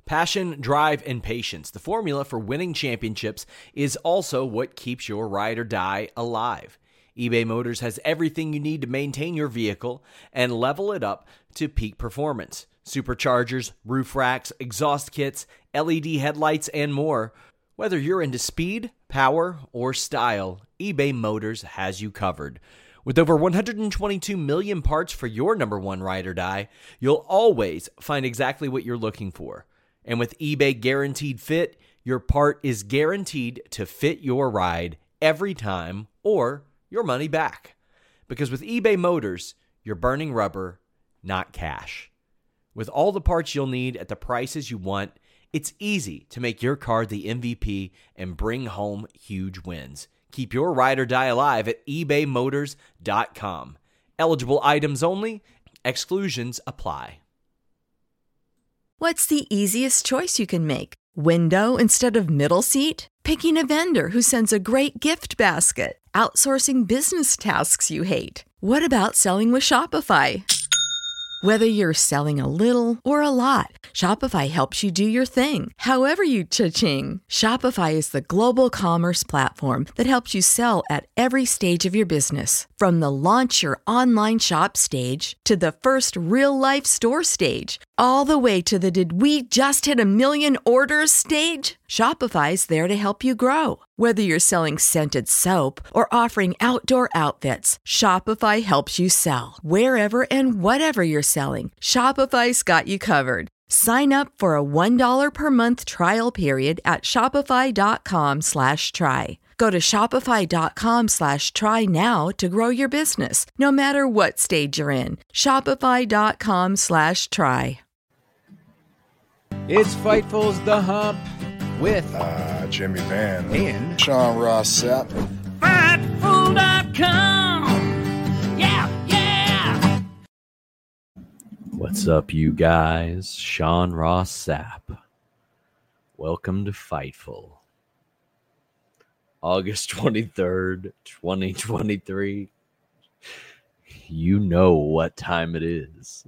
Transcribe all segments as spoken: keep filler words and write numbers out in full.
Passion, drive, and patience. The formula for winning championships is also what keeps your ride or die alive. eBay Motors has everything you need to maintain your vehicle and level it up to peak performance. Superchargers, roof racks, exhaust kits, L E D headlights, and more. Whether you're into speed, power, or style, eBay Motors has you covered. With over one hundred twenty-two million parts for your number one ride or die, you'll always find exactly what you're looking for. And with eBay Guaranteed Fit, your part is guaranteed to fit your ride every time or your money back. Because with eBay Motors, you're burning rubber, not cash. With all the parts you'll need at the prices you want, it's easy to make your car the M V P and bring home huge wins. Keep your ride or die alive at ebay motors dot com. Eligible items only. Exclusions apply. What's the easiest choice you can make? Window instead of middle seat? Picking a vendor who sends a great gift basket? Outsourcing business tasks you hate? What about selling with Shopify? Whether you're selling a little or a lot, Shopify helps you do your thing, however you cha-ching. Shopify is the global commerce platform that helps you sell at every stage of your business. From the launch your online shop stage to the first real-life store stage, all the way to the did we just hit a million orders stage. Shopify's there to help you grow. Whether you're selling scented soap or offering outdoor outfits, Shopify helps you sell. Wherever and whatever you're selling, Shopify's got you covered. Sign up for a one dollar per month trial period at shopify.com slash try. Go to shopify.com slash try now to grow your business, no matter what stage you're in. Shopify.com slash try. It's Fightful's The Hump with uh, Jimmy Van and Sean Ross Sapp. Fightful dot com. Yeah, yeah. What's up, you guys? Sean Ross Sapp. Welcome to Fightful. August twenty-third, twenty twenty-three. You know what time it is.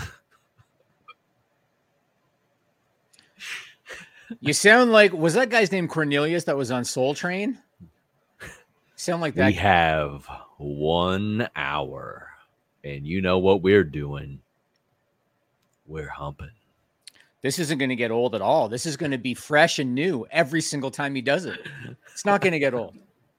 You sound like, was that guy's name Cornelius that was on Soul Train? Sound like that. We have one hour, and you know what we're doing. We're humping. This isn't going to get old at all. This is going to be fresh and new every single time he does it. It's not going to get old.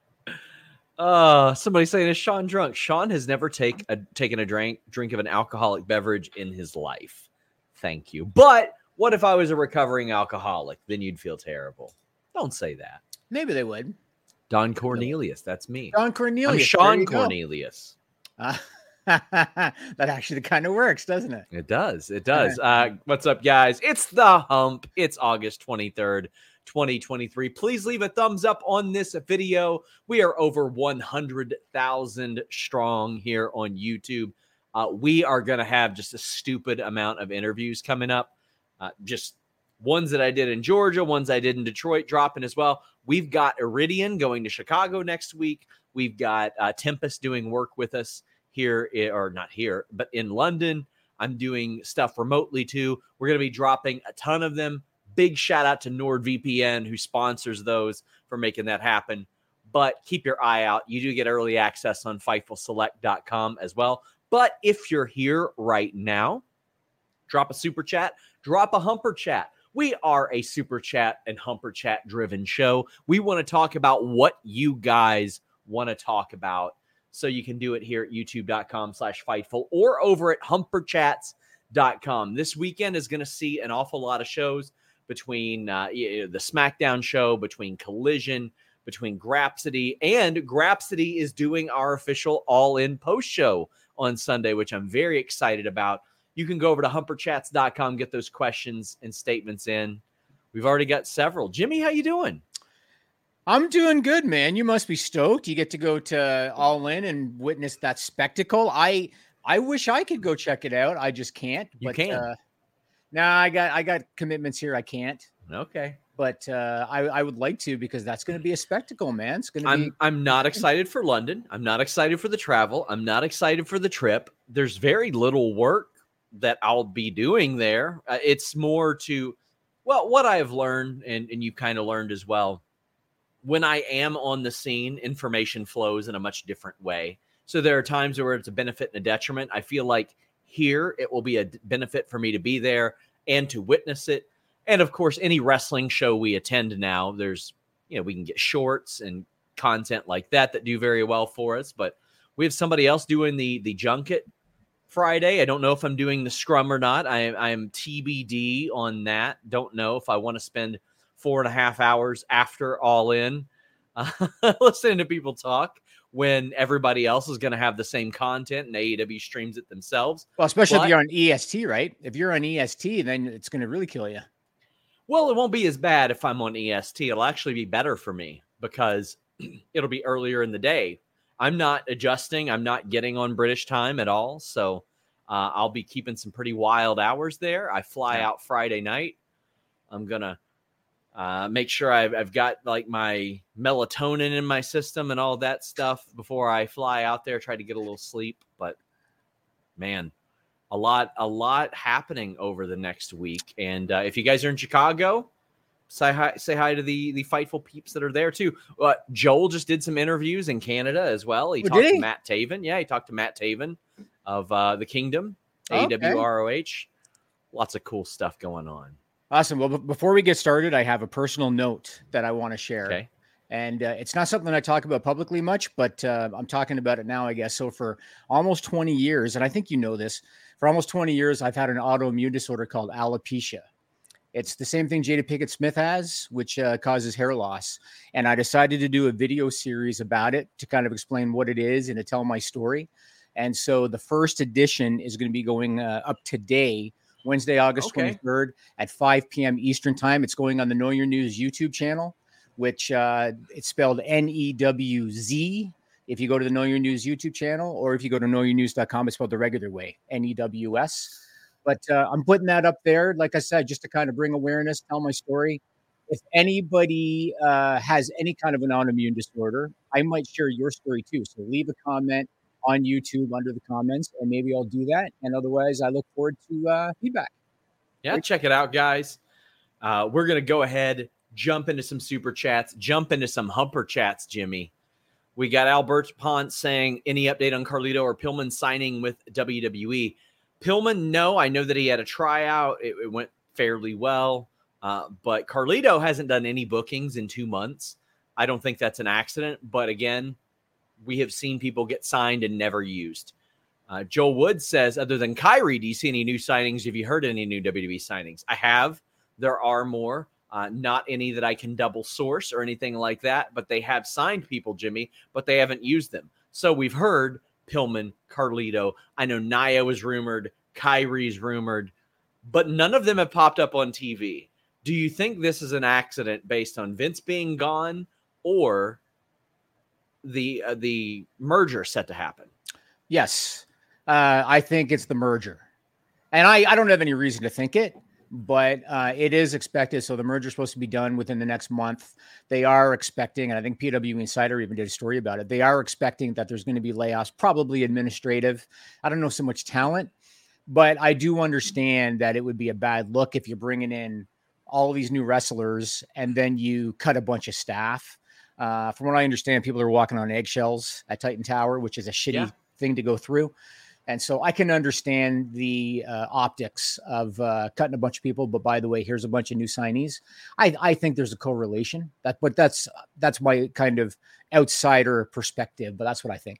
Uh, somebody saying, is Sean drunk? Sean has never take a, taken a drink, drink of an alcoholic beverage in his life. Thank you. But what if I was a recovering alcoholic? Then you'd feel terrible. Don't say that. Maybe they would. Don Cornelius. That's me. Don Cornelius. I'm Sean Cornelius. Uh, that actually kind of works, doesn't it? It does. It does. Uh, what's up, guys? It's The Hump. It's August twenty-third, twenty twenty-three. Please leave a thumbs up on this video. We are over one hundred thousand strong here on YouTube. Uh, we are going to have just a stupid amount of interviews coming up. Uh, just ones that I did in Georgia, ones I did in Detroit dropping as well. We've got Iridian going to Chicago next week. We've got uh, Tempest doing work with us here, or not here, but in London. I'm doing stuff remotely too. We're going to be dropping a ton of them. Big shout out to NordVPN, who sponsors those, for making that happen. But keep your eye out. You do get early access on Fightful Select dot com as well. But if you're here right now, drop a super chat, drop a humper chat. We are a super chat and humper chat driven show. We want to talk about what you guys want to talk about. So you can do it here at youtube.com slash Fightful or over at humper chats dot com. This weekend is going to see an awful lot of shows between uh, the SmackDown show, between Collision, between Grapsody, and Grapsody is doing our official all-in post show on Sunday, which I'm very excited about. You can go over to humper chats dot com, get those questions and statements in. We've already got several. Jimmy, how you doing? I'm doing good, man. You must be stoked. You get to go to All In and witness that spectacle. I I wish I could go check it out. I just can't. You but, can. Uh, nah, I got I got commitments here. I can't. Okay. But uh, I, I would like to, because that's going to be a spectacle, man. It's going to I'm, be. I'm not excited for London. I'm not excited for the travel. I'm not excited for the trip. There's very little work that I'll be doing there. Uh, it's more to Well, what I have learned, and, and you've kind of learned as well, when I am on the scene, information flows in a much different way. So there are times where it's a benefit and a detriment. I feel like here it will be a benefit for me to be there and to witness it. And of course, any wrestling show we attend now, there's, you know, we can get shorts and content like that that do very well for us. But we have somebody else doing the the junket Friday. I don't know if I'm doing the scrum or not. I, I'm T B D on that. Don't know if I want to spend four and a half hours after All In uh, listening to people talk when everybody else is going to have the same content and A E W streams it themselves. Well, especially but, if you're on E S T, right? If you're on E S T, then it's going to really kill you. Well, it won't be as bad if I'm on E S T. It'll actually be better for me because it'll be earlier in the day. I'm not adjusting. I'm not getting on British time at all. So uh, I'll be keeping some pretty wild hours there. I fly yeah. out Friday night. I'm going to uh, make sure I've, I've got like my melatonin in my system and all that stuff before I fly out there, try to get a little sleep. But man, a lot, a lot happening over the next week. And uh, if you guys are in Chicago, say hi, say hi to the, the Fightful peeps that are there too. Uh, Joel just did some interviews in Canada as well. He oh, talked he? to Matt Taven. Yeah. He talked to Matt Taven of uh, the Kingdom, okay. A W R O H. Lots of cool stuff going on. Awesome. Well, b- before we get started, I have a personal note that I want to share. Okay. And uh, it's not something I talk about publicly much, but uh, I'm talking about it now, I guess. So for almost twenty years, and I think you know this, for almost twenty years, I've had an autoimmune disorder called alopecia. It's the same thing Jada Pinkett Smith has, which uh, causes hair loss. And I decided to do a video series about it to kind of explain what it is and to tell my story. And so the first edition is going to be going uh, up today, Wednesday, August okay. twenty-third at five p.m. Eastern time. It's going on the Know Your News YouTube channel, which uh, it's spelled N E W Z. If you go to the Know Your News YouTube channel, or if you go to know your news dot com, it's spelled the regular way, N E W S. But uh, I'm putting that up there, like I said, just to kind of bring awareness, tell my story. If anybody uh, has any kind of an autoimmune disorder, I might share your story too. So leave a comment on YouTube under the comments, and maybe I'll do that. And otherwise, I look forward to uh, feedback. Yeah, Great. Check it out, guys. Uh, we're going to go ahead, jump into some super chats, jump into some humper chats, Jimmy. We got Albert Ponce saying, any update on Carlito or Pillman signing with W W E? Pillman, no. I know that he had a tryout. It, it went fairly well. Uh, but Carlito hasn't done any bookings in two months. I don't think that's an accident. But again, we have seen people get signed and never used. Uh, Joel Wood says, other than Kyrie, do you see any new signings? Have you heard any new W W E signings? I have. There are more. Uh, not any that I can double source or anything like that, but they have signed people, Jimmy, but they haven't used them. So we've heard Pillman, Carlito. I know Nia was rumored, Kyrie's rumored, but none of them have popped up on T V. Do you think this is an accident based on Vince being gone or the uh, the merger set to happen? Yes, uh, I think it's the merger. And I, I don't have any reason to think it. But uh, it is expected. So the merger is supposed to be done within the next month. They are expecting, and I think P W Insider even did a story about it. They are expecting that there's going to be layoffs, probably administrative. I don't know so much talent, but I do understand that it would be a bad look if you're bringing in all of these new wrestlers and then you cut a bunch of staff. Uh, from what I understand, people are walking on eggshells at Titan Tower, which is a shitty yeah. thing to go through. And so I can understand the uh, optics of uh, cutting a bunch of people. But by the way, here's a bunch of new signees. I, I think there's a correlation. That, but that's that's my kind of outsider perspective. But that's what I think.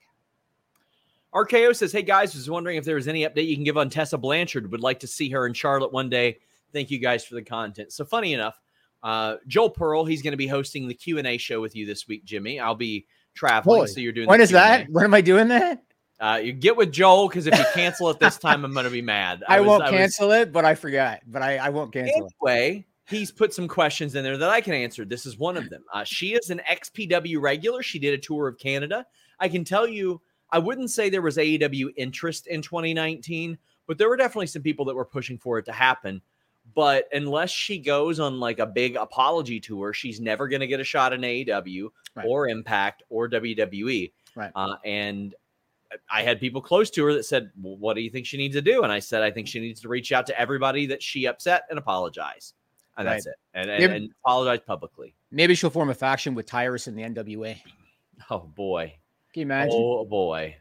R K O says, hey, guys, was wondering if there was any update you can give on Tessa Blanchard. Would like to see her in Charlotte one day. Thank you guys for the content. So funny enough, uh, Joel Pearl, he's going to be hosting the Q and A show with you this week, Jimmy. I'll be traveling. Boy, so you're doing when the is Q and A. that? When am I doing that? Uh, you get with Joel, because if you cancel it this time, I'm going to be mad. I, I was, won't I cancel was... it, but I forgot. But I, I won't cancel anyway, it. He's put some questions in there that I can answer. This is one of them. Uh, she is an X P W regular. She did a tour of Canada. I can tell you, I wouldn't say there was A E W interest in twenty nineteen, but there were definitely some people that were pushing for it to happen. But unless she goes on like a big apology tour, she's never going to get a shot in A E W right. or Impact or W W E. Right. Uh, and I had people close to her that said, well, what do you think she needs to do? And I said, I think she needs to reach out to everybody that she upset and apologize. And that's Right. it. And, and, Maybe- and apologize publicly. Maybe she'll form a faction with Tyrus in the N W A. Oh, boy. Can you imagine? Oh, boy.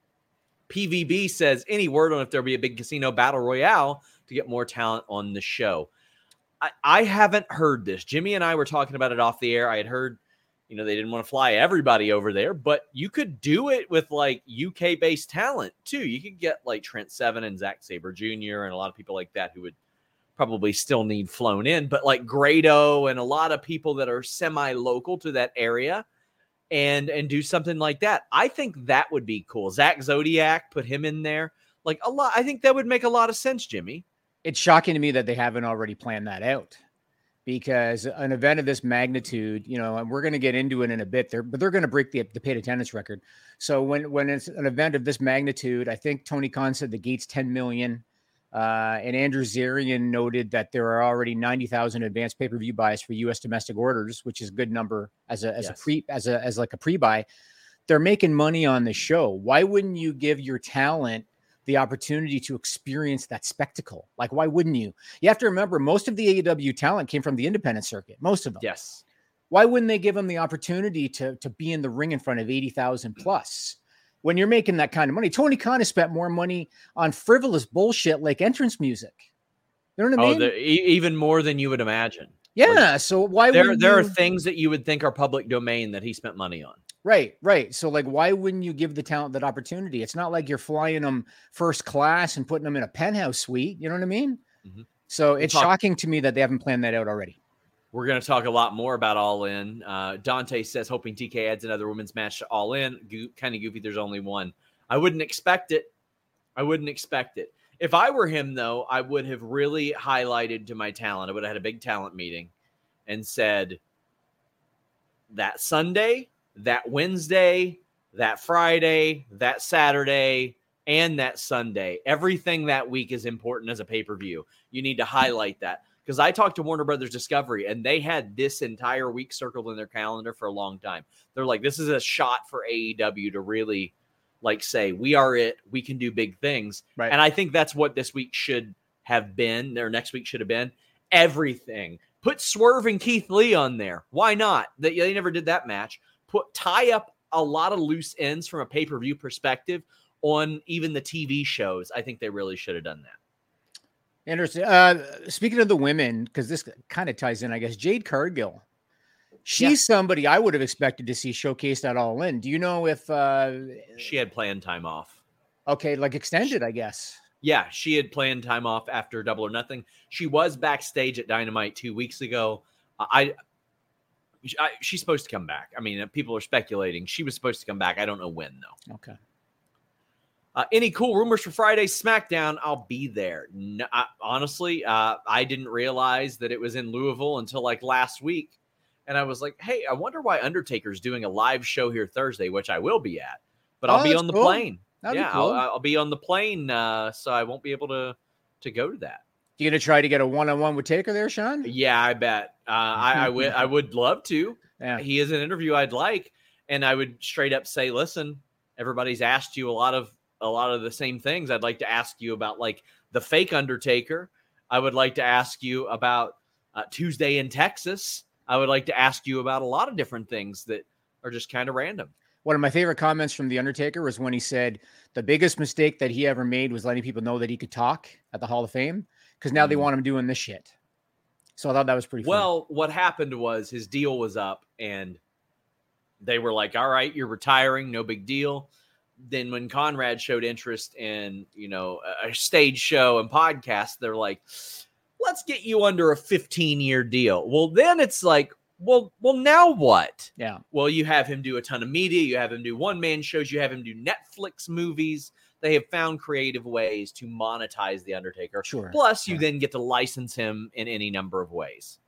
P V B says, any word on if there'll be a big casino battle royale to get more talent on the show? I, I haven't heard this. Jimmy and I were talking about it off the air. I had heard, you know, they didn't want to fly everybody over there, but you could do it with like U K-based talent too. You could get like Trent Seven and Zack Sabre Junior and a lot of people like that who would probably still need flown in, but like Grado and a lot of people that are semi-local to that area and and do something like that. I think that would be cool. Zach Zodiac, put him in there. Like a lot. I think that would make a lot of sense, Jimmy. It's shocking to me that they haven't already planned that out, because an event of this magnitude, you know, and we're going to get into it in a bit there, but they're going to break the, the paid attendance record. So when, when it's an event of this magnitude, I think Tony Khan said the gate's ten million. Uh, and Andrew Zarian noted that there are already ninety thousand advanced pay-per-view buys for U S domestic orders, which is a good number as a, as Yes. a pre, as a, as like a pre-buy. They're making money on the show. Why wouldn't you give your talent the opportunity to experience that spectacle? Like, why wouldn't you? You have to remember, most of the A E W talent came from the independent circuit, most of them. Yes. Why wouldn't they give them the opportunity to, to be in the ring in front of eighty thousand plus? When you're making that kind of money, Tony Khan has spent more money on frivolous bullshit like entrance music. You know what I Oh, mean? the, e- even more than you would imagine. Yeah. So why There, would there are you... things that you would think are public domain that he spent money on. Right, right. So like, why wouldn't you give the talent that opportunity? It's not like you're flying them first class and putting them in a penthouse suite. You know what I mean? Mhm. So it's talk- shocking to me that they haven't planned that out already. We're going to talk a lot more about All In. Uh, Dante says, hoping T K adds another women's match to All In. Go- kind of goofy. There's only one. I wouldn't expect it. I wouldn't expect it. If I were him, though, I would have really highlighted to my talent. I would have had a big talent meeting and said, that Sunday, that Wednesday, that Friday, that Saturday, and that Sunday, everything that week is important as a pay-per-view. You need to highlight that. Because I talked to Warner Brothers Discovery, and they had this entire week circled in their calendar for a long time. They're like, this is a shot for A E W to really, like, say, we are it. We can do big things. Right. And I think that's what this week should have been, or next week should have been. Everything. Put Swerve and Keith Lee on there. Why not? They, they never did that match. Put tie up a lot of loose ends from a pay-per-view perspective on even the T V shows. I think they really should have done that. Interesting. Uh, speaking of the women, because this kind of ties in, I guess, Jade Cargill. She's Yeah. somebody I would have expected to see showcased at All In. Do you know if, uh, She had planned time off. okay, like extended, I guess. Yeah, she had planned time off after Double or Nothing. She was backstage at Dynamite two weeks ago. I, I she's supposed to come back. I mean, people are speculating she was supposed to come back. I don't know when though. Okay. Uh, any cool rumors for Friday's SmackDown? I'll be there. No, I, honestly, uh, I didn't realize that it was in Louisville until like last week. And I was like, hey, I wonder why Undertaker's doing a live show here Thursday, which I will be at. But I'll Oh, be that's on the cool. plane. That'd be yeah, cool. I'll, I'll be on the plane, uh, so I won't be able to to go to that. You gonna try to get a one-on-one with Taker there, Sean? Yeah, I bet. Uh, I, I would. I would love to. Yeah. He is an interview I'd like, and I would straight up say, "Listen, everybody's asked you a lot of a lot of the same things. I'd like to ask you about like the fake Undertaker. I would like to ask you about uh, Tuesday in Texas. I would like to ask you about a lot of different things that are just kind of random." One of my favorite comments from The Undertaker was when he said the biggest mistake that he ever made was letting people know that he could talk at the Hall of Fame, because now they Mm. want him doing this shit. So I thought that was pretty funny. Well, what happened was his deal was up, and they were like, "All right, you're retiring, no big deal." Then when Conrad showed interest in, you know, a stage show and podcast, they're like, "Let's get you under a fifteen year deal." Well, then it's like, well, well, now what? Yeah. Well, you have him do a ton of media, you have him do one man shows, you have him do Netflix movies. They have found creative ways to monetize the Undertaker. Sure. Plus, you Sure. then get to license him in any number of ways.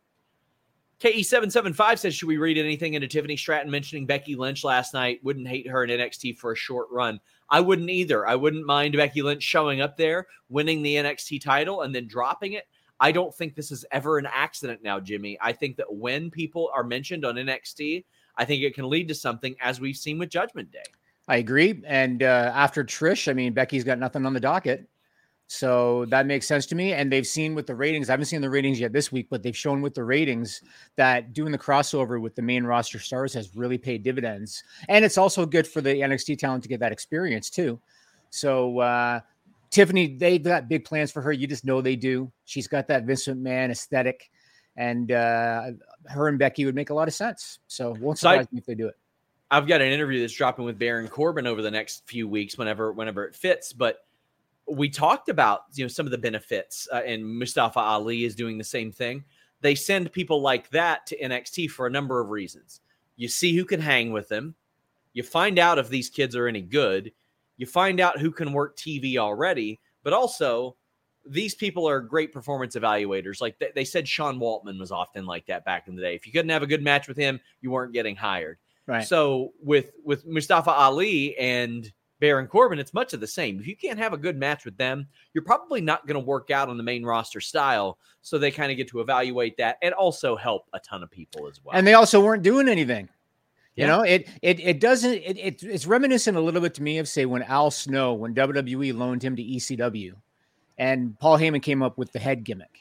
K E seven seven five says, should we read anything into Tiffany Stratton mentioning Becky Lynch last night? Wouldn't hate her in N X T for a short run. I wouldn't either. I wouldn't mind Becky Lynch showing up there, winning the N X T title, and then dropping it. I don't think this is ever an accident now, Jimmy. I think that when people are mentioned on N X T, I think it can lead to something, as we've seen with Judgment Day. I agree. And uh, after Trish, I mean, Becky's got nothing on the docket. So that makes sense to me. And they've seen with the ratings, I haven't seen the ratings yet this week, but they've shown with the ratings that doing the crossover with the main roster stars has really paid dividends. And it's also good for the N X T talent to get that experience too. So uh, Tiffany, they've got big plans for her. You just know they do. She's got that Vince McMahon aesthetic, and uh, her and Becky would make a lot of sense. So won't surprise me if they do it. I've got an interview that's dropping with Baron Corbin over the next few weeks, whenever whenever it fits. But we talked about, you know, some of the benefits, uh, and Mustafa Ali is doing the same thing. They send people like that to N X T for a number of reasons. You see who can hang with them. You find out if these kids are any good. You find out who can work T V already. But also, these people are great performance evaluators. Like they, they said, Sean Waltman was often like that back in the day. If you couldn't have a good match with him, you weren't getting hired. Right. So with with Mustafa Ali and Baron Corbin, it's much of the same. If you can't have a good match with them, you're probably not going to work out on the main roster style. So they kind of get to evaluate that and also help a ton of people as well. And they also weren't doing anything. You Yeah. know, it it it doesn't it, it it's reminiscent a little bit to me of, say, when Al Snow, when W W E loaned him to E C W, and Paul Heyman came up with the head gimmick.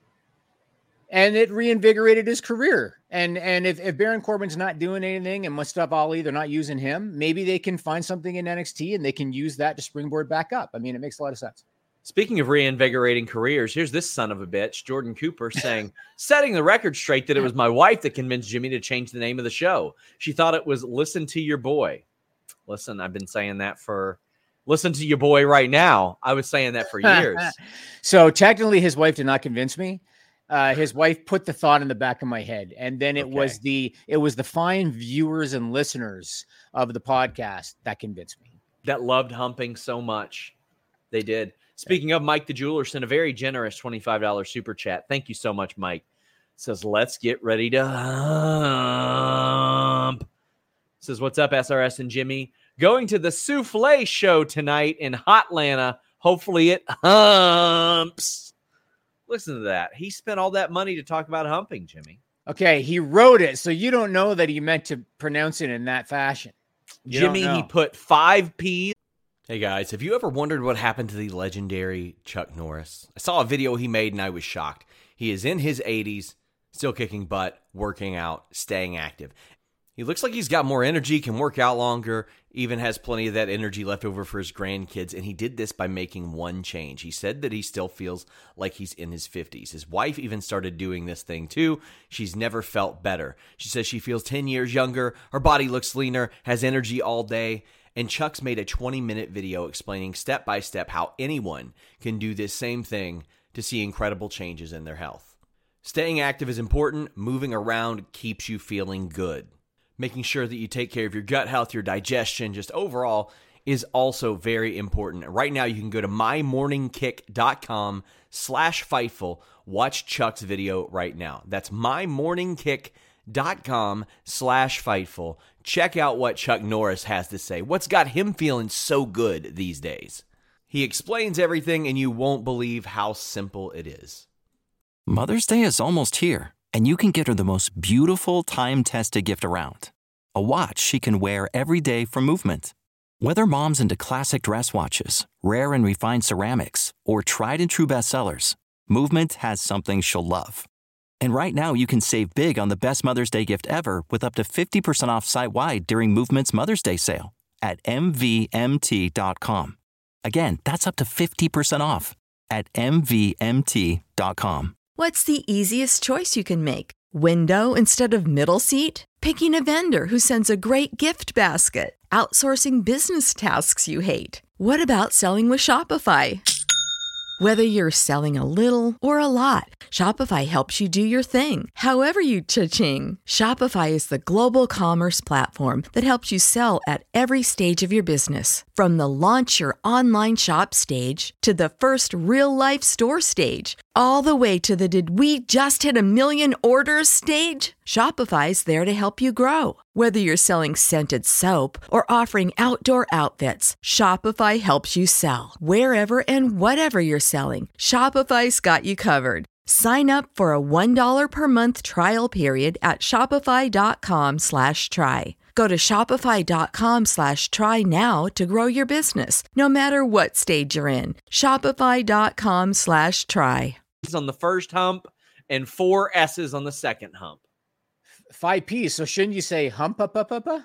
And it reinvigorated his career. And and if, if Baron Corbin's not doing anything and Mustafa Ali, they're not using him, maybe they can find something in N X T and they can use that to springboard back up. I mean, it makes a lot of sense. Speaking of reinvigorating careers, here's this son of a bitch, Jordan Cooper, saying, setting the record straight that it was my wife that convinced Jimmy to change the name of the show. She thought it was Listen to Your Boy. Listen, I've been saying that for Listen to Your Boy right now. I was saying that for years. So technically his wife did not convince me. Uh, his wife put the thought in the back of my head, and then it Okay. was the it was the fine viewers and listeners of the podcast that convinced me. That loved humping so much. They did. Speaking of, Mike the Jeweler sent a very generous twenty-five dollars super chat. Thank you so much, Mike. Says, let's get ready to hump. Says, what's up, S R S and Jimmy? Going to the Souffle show tonight in Hotlanta. Hopefully it humps. Listen to that. He spent all that money to talk about humping, Jimmy. Okay, he wrote it, so you don't know that he meant to pronounce it in that fashion. You don't Jimmy, he know. put five P's. Hey guys, have you ever wondered what happened to the legendary Chuck Norris? I saw a video he made and I was shocked. He is in his eighties, still kicking butt, working out, staying active. He looks like he's got more energy, can work out longer, even has plenty of that energy left over for his grandkids, and he did this by making one change. He said that he still feels like he's in his fifties. His wife even started doing this thing too. She's never felt better. She says she feels ten years younger, her body looks leaner, has energy all day, and Chuck's made a twenty-minute video explaining step by step how anyone can do this same thing to see incredible changes in their health. Staying active is important. Moving around keeps you feeling good. Making sure that you take care of your gut health, your digestion, just overall is also very important. Right now, you can go to mymorningkick.com slash Fightful. Watch Chuck's video right now. That's mymorningkick.com slash Fightful. Check out what Chuck Norris has to say. What's got him feeling so good these days? He explains everything, and you won't believe how simple it is. Mother's Day is almost here, and you can get her the most beautiful time-tested gift around. A watch she can wear every day from Movement. Whether mom's into classic dress watches, rare and refined ceramics, or tried-and-true bestsellers, Movement has something she'll love. And right now, you can save big on the best Mother's Day gift ever with up to fifty percent off site-wide during Movement's Mother's Day sale at M V M T dot com. Again, that's up to fifty percent off at M V M T dot com. What's the easiest choice you can make? Window instead of middle seat? Picking a vendor who sends a great gift basket? Outsourcing business tasks you hate? What about selling with Shopify? Whether you're selling a little or a lot, Shopify helps you do your thing, however you cha-ching. Shopify is the global commerce platform that helps you sell at every stage of your business. From the launch your online shop stage to the first real-life store stage, all the way to the did we just hit a million orders stage. Shopify's there to help you grow. Whether you're selling scented soap or offering outdoor outfits, Shopify helps you sell. Wherever and whatever you're selling, Shopify's got you covered. Sign up for a one dollar per month trial period at shopify.com slash try. Go to shopify.com slash try now to grow your business, no matter what stage you're in. Shopify.com slash try. On the first hump and four S's on the second hump. Five P's. So shouldn't you say hump up up up? up?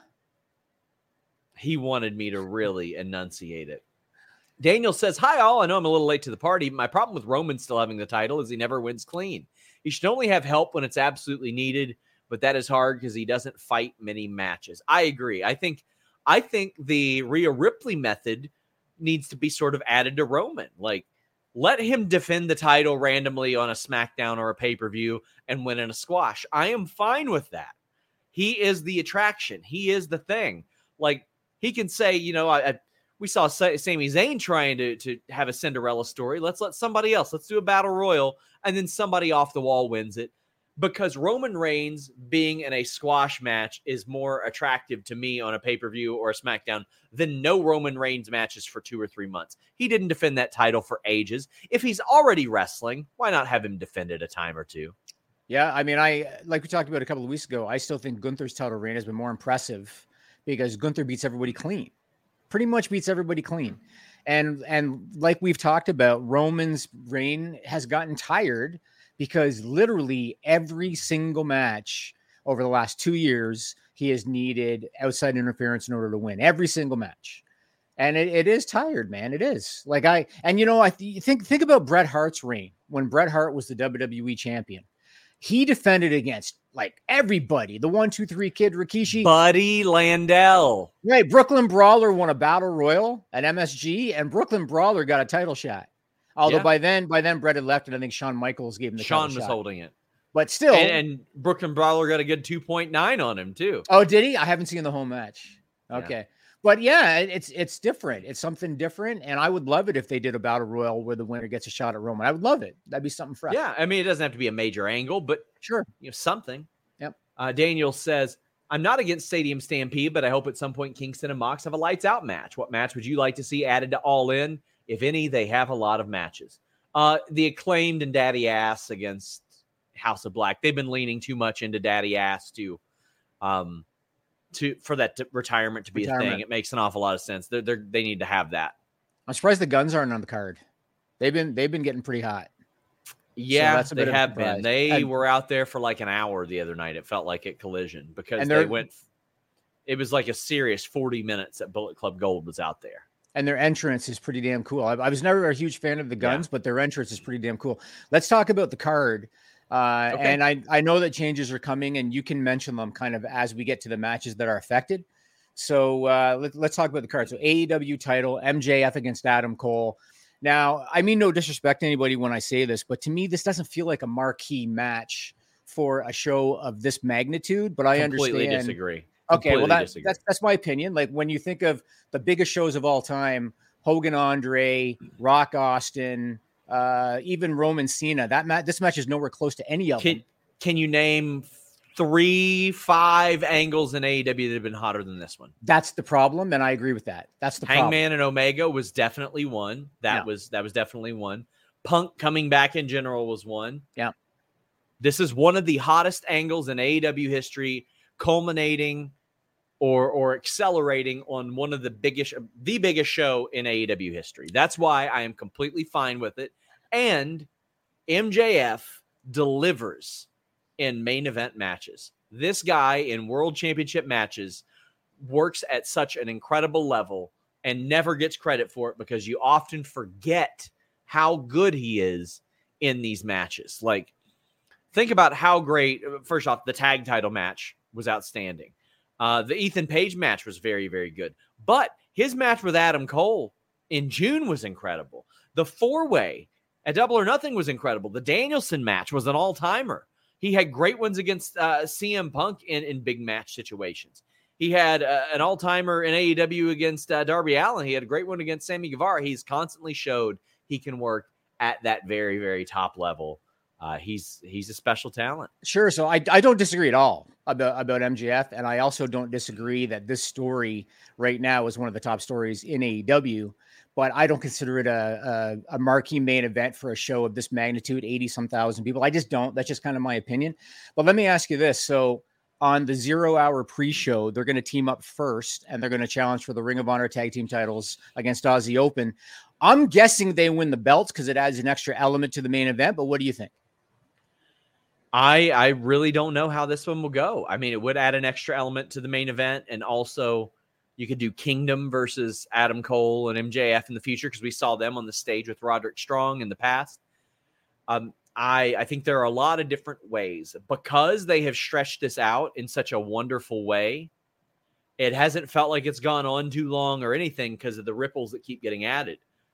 He wanted me to really enunciate it. Daniel says, hi, all. I know I'm a little late to the party. My problem with Roman still having the title is he never wins clean. He should only have help when it's absolutely needed, but that is hard because he doesn't fight many matches. I agree. I think I think the Rhea Ripley method needs to be sort of added to Roman. Like, let him defend the title randomly on a SmackDown or a pay-per-view and win in a squash. I am fine with that. He is the attraction. He is the thing. Like, he can say, you know, I, I we saw Sami Zayn trying to, to have a Cinderella story. Let's let somebody else. Let's do a battle royal. And then somebody off the wall wins it. Because Roman Reigns being in a squash match is more attractive to me on a pay-per-view or a SmackDown than no Roman Reigns matches for two or three months. He didn't defend that title for ages. If he's already wrestling, why not have him defend it a time or two? Yeah, I mean, I like we talked about a couple of weeks ago, I still think Gunther's title reign has been more impressive because Gunther beats everybody clean. Pretty much beats everybody clean. And and like we've talked about, Roman's reign has gotten tired because literally every single match over the last two years, he has needed outside interference in order to win every single match. And it, it is tired, man. It is like I, and you know, I th- think, think about Bret Hart's reign when Bret Hart was the W W E champion. He defended against like everybody, the one, two, three kid, Rikishi, Buddy Landel. Right. Brooklyn Brawler won a battle royal at M S G and Brooklyn Brawler got a title shot. Although yeah. by then, by then Bret had left, and I think Shawn Michaels gave him the Shawn title was shot. holding it, but still, and, and Brooklyn Brawler got a good two point nine on him too. Oh, did he? I haven't seen the whole match. Okay, yeah. But yeah, it's it's different. It's something different, and I would love it if they did a battle royal where the winner gets a shot at Roman. I would love it. That'd be something fresh. Yeah, I mean, it doesn't have to be a major angle, but sure, you know, something. Yep. Uh, Daniel says, I'm not against Stadium Stampede, but I hope at some point Kingston and Mox have a lights out match. What match would you like to see added to All In? If any, they have a lot of matches. Uh, the Acclaimed and Daddy Ass against House of Black. They've been leaning too much into Daddy Ass to, um, to for that to, retirement to be retirement. a thing. It makes an awful lot of sense. They're, they're, they need to have that. I'm surprised the Guns aren't on the card. They've been they've been getting pretty hot. Yeah, so they have been. They and, were out there for like an hour the other night. It felt like at Collision because they went. It was like a serious forty minutes that Bullet Club Gold was out there. And their entrance is pretty damn cool. I, I was never a huge fan of the Guns, yeah. but their entrance is pretty damn cool. Let's talk about the card. Uh, okay. And I, I know that changes are coming, and you can mention them kind of as we get to the matches that are affected. So uh, let, let's talk about the card. So A E W title, M J F against Adam Cole. Now, I mean no disrespect to anybody when I say this, but to me, this doesn't feel like a marquee match for a show of this magnitude. But I completely understand. disagree. Okay, well, that, that's that's my opinion. Like when you think of the biggest shows of all time, Hogan, Andre, Rock, Austin, uh, even Roman Cena, that match, this match is nowhere close to any of can, them. Can you name three, five angles in A E W that have been hotter than this one? That's the problem, and I agree with that. That's the Hangman problem. and Omega was definitely one. That yeah. was that was definitely one. Punk coming back in general was one. Yeah, this is one of the hottest angles in A E W history, culminating or or accelerating on one of the biggest, the biggest show in A E W history. That's why I am completely fine with it. And M J F delivers in main event matches. This guy in world championship matches works at such an incredible level and never gets credit for it because you often forget how good he is in these matches. Like, think about how great, first off, the tag title match was outstanding. Uh, the Ethan Page match was very, very good. But his match with Adam Cole in June was incredible. The four-way at Double or Nothing was incredible. The Danielson match was an all-timer. He had great ones against uh, C M Punk in, in big match situations. He had uh, an all-timer in A E W against uh, Darby Allin. He had a great one against Sammy Guevara. He's constantly showed he can work at that very, very top level. Uh, he's he's a special talent. Sure. So I, I don't disagree at all about, about M J F. And I also don't disagree that this story right now is one of the top stories in A E W. But I don't consider it a, a, a marquee main event for a show of this magnitude, eighty some thousand people. I just don't. That's just kind of my opinion. But let me ask you this. So on the zero hour pre-show, they're going to team up first and they're going to challenge for the Ring of Honor tag team titles against Aussie Open. I'm guessing they win the belts because it adds an extra element to the main event. But what do you think? I I really don't know how this one will go. I mean, it would add an extra element to the main event, and also you could do Kingdom versus Adam Cole and M J F in the future because we saw them on the stage with Roderick Strong in the past. Um, I I think there are a lot of different ways because they have stretched this out in such a wonderful way. It hasn't felt like it's gone on too long or anything because of the ripples that keep getting added.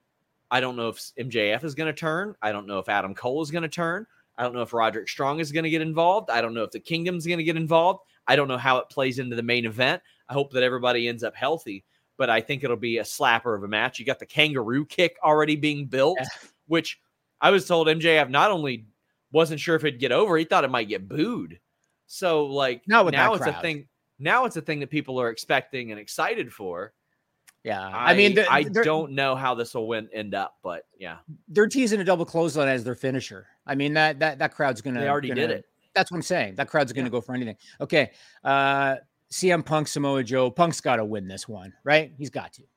I don't know if M J F is going to turn. I don't know if Adam Cole is going to turn. I don't know if Roderick Strong is going to get involved. I don't know if the Kingdom's going to get involved. I don't know how it plays into the main event. I hope that everybody ends up healthy, but I think it'll be a slapper of a match. You got the kangaroo kick already being built, yeah. which I was told M J F not only wasn't sure if it'd get over, he thought it might get booed. So like now it's crowd. a thing. Now it's a thing that people are expecting and excited for. Yeah, I, I mean, I don't know how this will win, end up, but yeah, they're teasing a double clothesline as their finisher. I mean, that that that crowd's gonna. They already gonna, did it. That's what I'm saying. That crowd's gonna yeah. go for anything. Okay, uh, C M Punk, Samoa Joe. Punk's got to win this one, right? He's got to.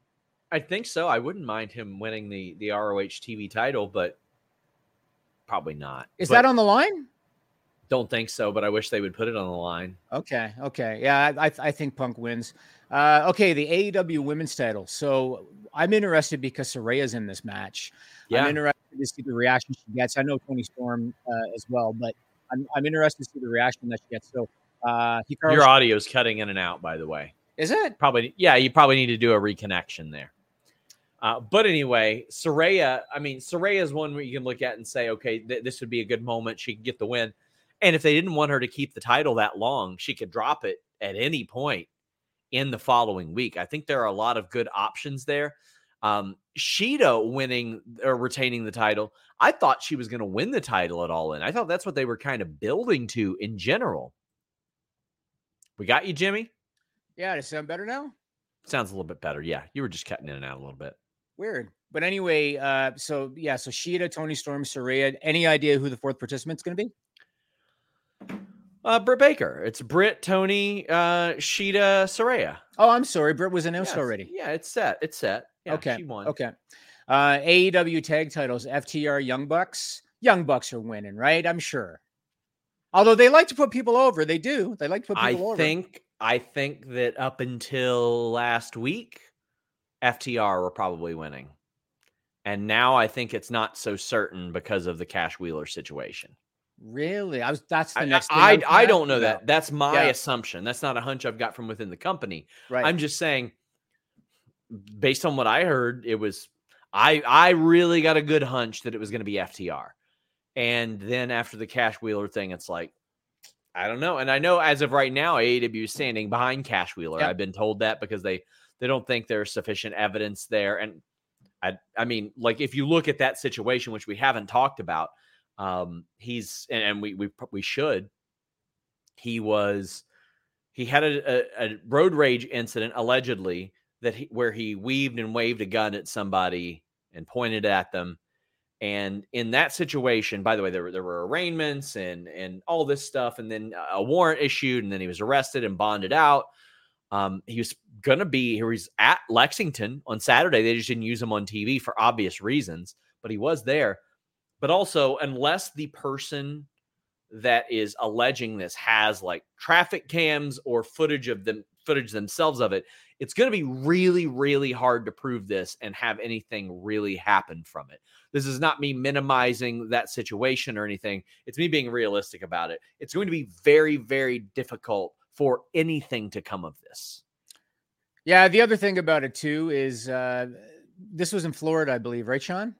I think so. I wouldn't mind him winning the the R O H T V title, but probably not. Is but that on the line? Don't think so, but I wish they would put it on the line. Okay, okay, yeah, I I think Punk wins. Uh, okay, the A E W women's title. So I'm interested because Saraya's in this match. Yeah. I'm interested to see the reaction she gets. I know Toni Storm uh, as well, but I'm I'm interested to see the reaction that she gets. So uh, he your audio is cutting in and out, by the way. Is it? Probably, yeah. You probably need to do a reconnection there. Uh, but anyway, Saraya. I mean, Saraya is one where you can look at and say, okay, th- this would be a good moment. She could get the win. And if they didn't want her to keep the title that long, she could drop it at any point in the following week. I think there are a lot of good options there. Um, Shida winning or retaining the title. I thought she was going to win the title at All In. I thought that's what they were kind of building to in general. We got you, Jimmy? Yeah, does it sound better now? Sounds a little bit better. Yeah, you were just cutting in and out a little bit. Weird. But anyway, uh, so yeah, so Shida, Toni Storm, Saraya. Any idea who the fourth participant's going to be? Uh, Britt Baker. It's Britt, Tony, uh, Shida, Saraya. Oh, I'm sorry. Britt was announced yeah, already. Yeah, it's set. It's set. Yeah, okay. She won. Okay. Uh, A E W tag titles, F T R, Young Bucks. Young Bucks are winning, right? I'm sure. Although they like to put people over. They do. They like to put people I over. Think, I think that up until last week, F T R were probably winning. And now I think it's not so certain because of the Cash Wheeler situation. Really? I was. That's the next. I thing I, I don't know about. that. That's my yeah. assumption. That's not a hunch I've got from within the company. Right. I'm just saying, based on what I heard, it was. I I really got a good hunch that it was going to be F T R, and then after the Cash Wheeler thing, it's like, I don't know. And I know as of right now, A E W is standing behind Cash Wheeler. Yep. I've been told that because they they don't think there's sufficient evidence there. And I I mean, like if you look at that situation, which we haven't talked about. Um, he's and, and we we we should. He was he had a, a, a road rage incident allegedly that he, where he weaved and waved a gun at somebody and pointed at them. And in that situation, by the way, there were there were arraignments and and all this stuff, and then a warrant issued, and then he was arrested and bonded out. Um, he was gonna be he was at Lexington on Saturday. They just didn't use him on T V for obvious reasons, but he was there. But also, unless the person that is alleging this has like traffic cams or footage of them, footage themselves of it, it's going to be really, really hard to prove this and have anything really happen from it. This is not me minimizing that situation or anything. It's me being realistic about it. It's going to be very, very difficult for anything to come of this. Yeah. The other thing about it too is uh, this was in Florida, I believe, right, Sean?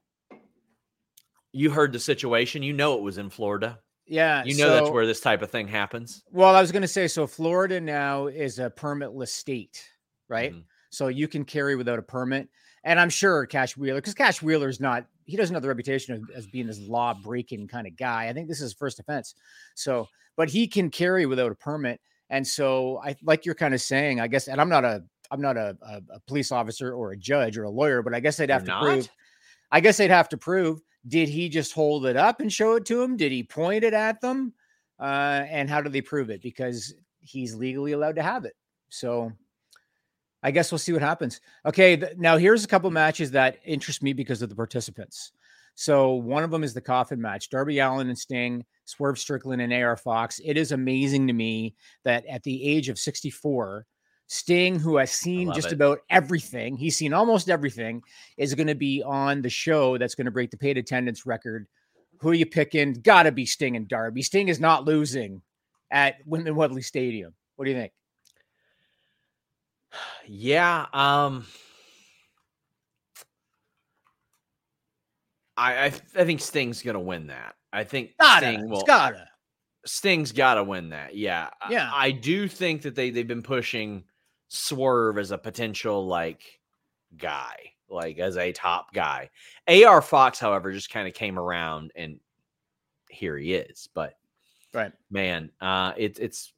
You heard the situation. You know it was in Florida. Yeah. You know so, that's where this type of thing happens. Well, I was going to say, so Florida now is a permitless state, right? Mm-hmm. So you can carry without a permit. And I'm sure Cash Wheeler, because Cash Wheeler's not, he doesn't have the reputation of, as being this law-breaking kind of guy. I think this is his first offense. So, but he can carry without a permit. And so I, like you're kind of saying, I guess, and I'm not a, I'm not a, a, a police officer or a judge or a lawyer, but I guess they'd have you're to not? prove, I guess they'd have to prove, did he just hold it up and show it to him? Did he point it at them? Uh, and how do they prove it? Because he's legally allowed to have it. So I guess we'll see what happens. Okay. Th- now here's a couple matches that interest me because of the participants. So one of them is the coffin match, Darby Allin and Sting, Swerve Strickland and A R Fox. It is amazing to me that at the age of sixty-four, Sting, who has seen just it. about everything, he's seen almost everything, is going to be on the show that's going to break the paid attendance record. Who are you picking? Got to be Sting and Darby. Sting is not losing at Wembley Wembley Stadium. What do you think? Yeah. Um, I, I, I think Sting's going to win that. I think Gotta, Sting will. it's gotta. Sting's got to win that. Yeah. Yeah. I, I do think that they, they've been pushing Swerve as a potential like guy, like as a top guy. A R Fox, however, just kind of came around and here he is. But Right. man, uh, it's, it's,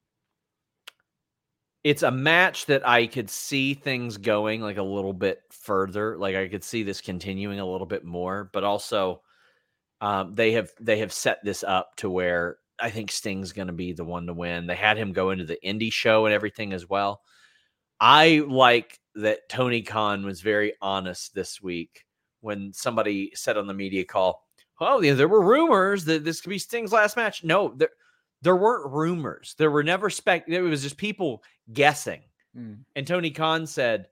it's a match that I could see things going like a little bit further. Like I could see this continuing a little bit more, but also um, they have, they have set this up to where I think Sting's going to be the one to win. They had him go into the indie show and everything as well. I like that Tony Khan was very honest this week when somebody said on the media call, oh, yeah, there were rumors that this could be Sting's last match. No, there, there weren't rumors. There were never spec. It was just people guessing. Mm. And Tony Khan said,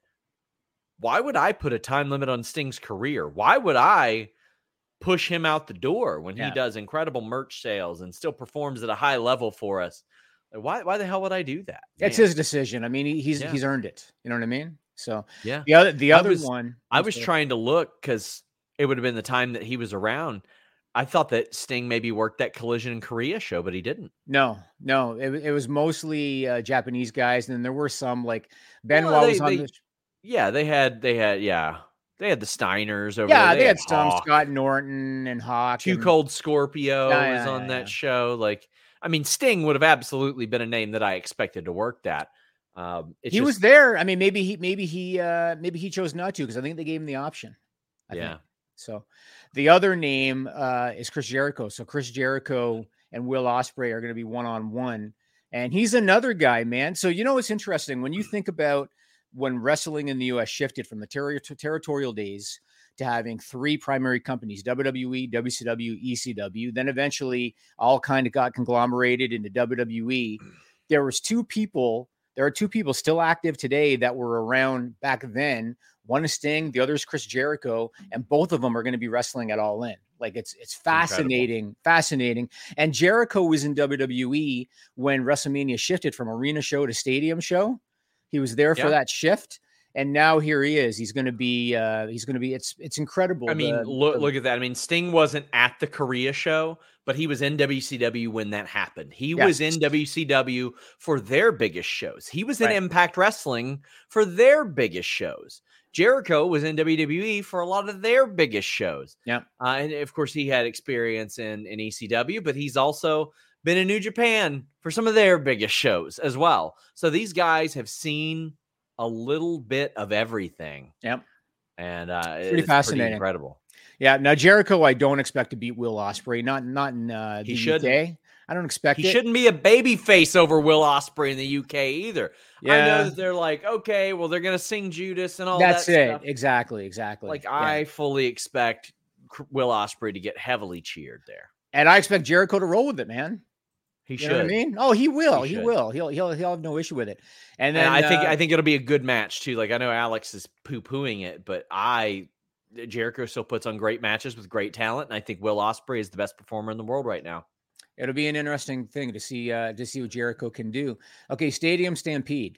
why would I put a time limit on Sting's career? Why would I push him out the door when yeah. he does incredible merch sales and still performs at a high level for us? Why, why the hell would I do that? It's Man. his decision. I mean, he, he's, yeah. he's earned it. You know what I mean? So yeah, the other, the other I was, one, I was trying to look cause it would have been the time that he was around. I thought that Sting maybe worked that Collision in Korea show, but he didn't. No, no, it, it was mostly uh, Japanese guys. And then there were some like Benoit well, they, was on they, the yeah, they had, they had, yeah. They had the Steiners over yeah, there. they, they had, had some Hawk. Scott Norton and Hawk. Too and, Cold Scorpio yeah, was yeah, on yeah, that yeah. show. Like, I mean, Sting would have absolutely been a name that I expected to work that. Um, he just, was there. I mean, maybe he, maybe he, uh, maybe he chose not to because I think they gave him the option. I yeah. think. So the other name uh, is Chris Jericho. So Chris Jericho and Will Ospreay are going to be one on one, and he's another guy, man. So you know it's interesting when you think about when wrestling in the U S shifted from the ter- territorial days to having three primary companies, W W E, W C W, E C W, then eventually all kind of got conglomerated into W W E. There was two people, there are two people still active today that were around back then. One is Sting, the other is Chris Jericho, and both of them are going to be wrestling at All In. Like it's it's fascinating, Incredible. fascinating. And Jericho was in W W E when WrestleMania shifted from arena show to stadium show. He was there for yeah. that shift. And now here he is. He's going to be, uh, he's going to be, it's, it's incredible. I mean, the, look, the, look at that. I mean, Sting wasn't at the Korea show, but he was in W C W when that happened. He yes. was in W C W for their biggest shows. He was in right. Impact Wrestling for their biggest shows. Jericho was in W W E for a lot of their biggest shows. Yeah. Uh, and of course he had experience in, in E C W, but he's also been in New Japan for some of their biggest shows as well. So these guys have seen a little bit of everything. Yep. And uh, it's pretty it's fascinating. Pretty incredible. Yeah. Now Jericho, I don't expect to beat Will Ospreay. Not, not in uh, the he should. U K. I don't expect he it. shouldn't be a baby face over Will Ospreay in the U K either. Yeah. I know that they're like, okay, well, they're going to sing Judas and all That's that it. stuff. Exactly. Exactly. Like yeah. I fully expect Will Ospreay to get heavily cheered there. And I expect Jericho to roll with it, man. He you should. know what I mean? Oh, he will. He, he will. He'll he'll he'll have no issue with it. And then and I think uh, I think it'll be a good match too. Like I know Alex is poo-pooing it, but I Jericho still puts on great matches with great talent, and I think Will Ospreay is the best performer in the world right now. It'll be an interesting thing to see uh, to see what Jericho can do. Okay, Stadium Stampede.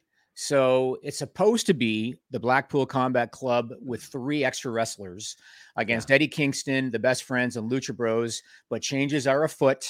So it's supposed to be the Blackpool Combat Club with three extra wrestlers against yeah. Eddie Kingston, the Best Friends, and Lucha Bros. But changes are afoot.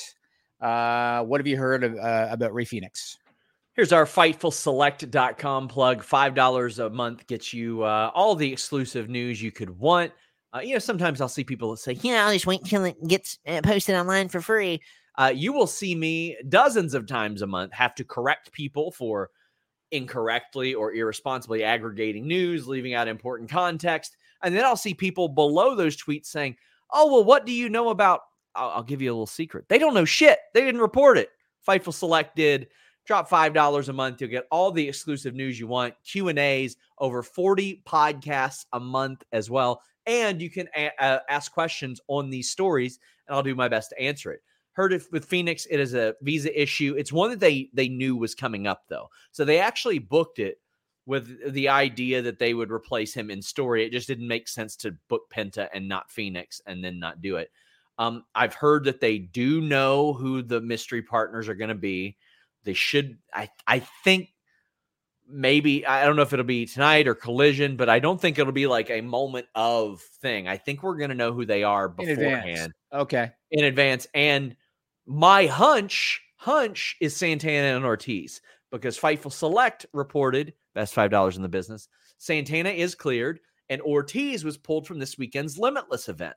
Uh, what have you heard of, uh, about Ray Phoenix? Here's our Fightful Select dot com plug. five dollars a month gets you uh, all the exclusive news you could want. Uh, you know, sometimes I'll see people that say, yeah, I'll just wait until it gets uh, posted online for free. Uh, you will see me dozens of times a month have to correct people for incorrectly or irresponsibly aggregating news, leaving out important context. And then I'll see people below those tweets saying, oh, well, what do you know about I'll, I'll give you a little secret. They don't know shit. They didn't report it. Fightful Select did. Drop five dollars a month. You'll get all the exclusive news you want, Q and A's, over forty podcasts a month as well. And you can a- uh, ask questions on these stories, and I'll do my best to answer it. Heard it with Phoenix. It is a visa issue. It's one that they they knew was coming up, though. So they actually booked it with the idea that they would replace him in Story. It just didn't make sense to book Penta and not Phoenix and then not do it. Um, I've heard that they do know who the mystery partners are going to be. They should, I, I think maybe, I don't know if it'll be tonight or Collision, but I don't think it'll be like a moment of thing. I think we're going to know who they are beforehand. Okay. In advance. And my hunch, hunch is Santana and Ortiz, because Fightful Select reported, best five dollars in the business, Santana is cleared and Ortiz was pulled from this weekend's Limitless event.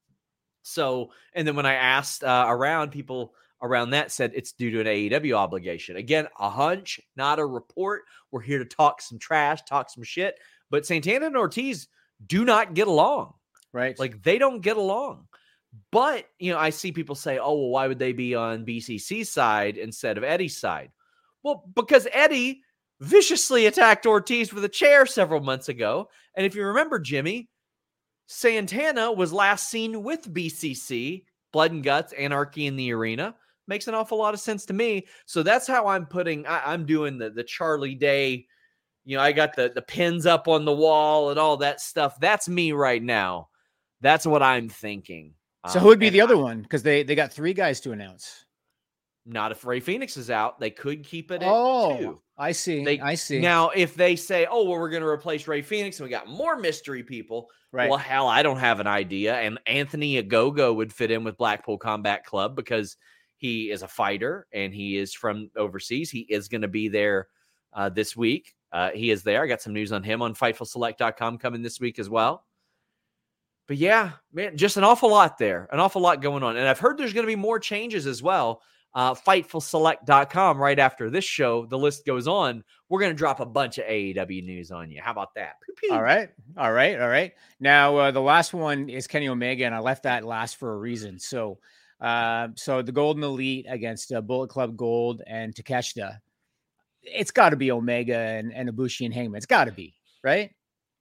So, and then when I asked uh, around, people around that said it's due to an A E W obligation. Again, a hunch, not a report. We're here to talk some trash, talk some shit. But Santana and Ortiz do not get along. Right. Like, they don't get along. But, you know, I see people say, oh, well, why would they be on B C C's side instead of Eddie's side? Well, because Eddie viciously attacked Ortiz with a chair several months ago. And if you remember, Jimmy, Santana was last seen with B C C, Blood and Guts, Anarchy in the Arena. Makes an awful lot of sense to me. So that's how I'm putting, I, I'm doing the, the Charlie Day. You know, I got the, the pins up on the wall and all that stuff. That's me right now. That's what I'm thinking. So who would be um, the other I, one? Because they, they got three guys to announce. Not if Ray Phoenix is out. They could keep it at oh, two. I see. They, I see. Now, if they say, oh, well, we're going to replace Ray Phoenix and we got more mystery people. Right. Well, hell, I don't have an idea. And Anthony Agogo would fit in with Blackpool Combat Club because he is a fighter and he is from overseas. He is going to be there uh, this week. Uh, he is there. I got some news on him on Fightful Select dot com coming this week as well. But yeah, man, just an awful lot there, an awful lot going on. And I've heard there's going to be more changes as well. Uh, Fightful Select dot com, right after this show, the list goes on. We're going to drop a bunch of A E W news on you. How about that? Pew-pew. All right. All right. All right. Now, uh, the last one is Kenny Omega, and I left that last for a reason. So, uh, so the Golden Elite against uh, Bullet Club Gold and Takeshita. It's got to be Omega and, and Ibushi and Hangman. It's got to be, right?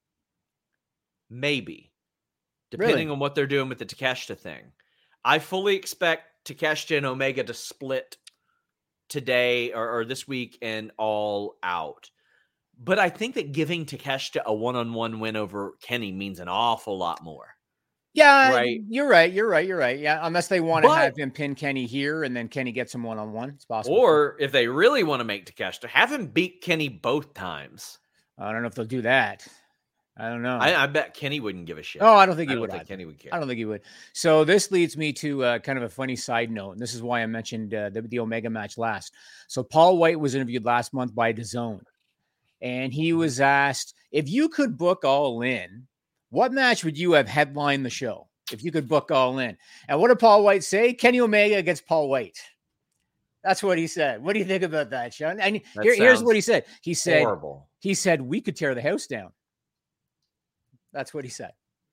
Maybe. Depending really? on what they're doing with the Takeshita thing. I fully expect Takeshita and Omega to split today or, or this week and all out. But I think that giving Takeshita a one-on-one win over Kenny means an awful lot more. Yeah, right. You're right. You're right. You're right. Yeah, unless they want to have him pin Kenny here and then Kenny gets him one-on-one. It's possible. Or if they really want to make Takeshita, have him beat Kenny both times. I don't know if they'll do that. I don't know. I, I bet Kenny wouldn't give a shit. Oh, I don't think he I don't would. Think Kenny would care. I don't think he would. So this leads me to uh, kind of a funny side note, and this is why I mentioned uh, the, the Omega match last. So Paul White was interviewed last month by DAZN, and he was asked, if you could book All In, what match would you have headlined the show? If you could book All In. And what did Paul White say? Kenny Omega against Paul White. That's what he said. What do you think about that, Sean? And that here, here's what he said. He said, horrible. He said, we could tear the house down. That's what he said.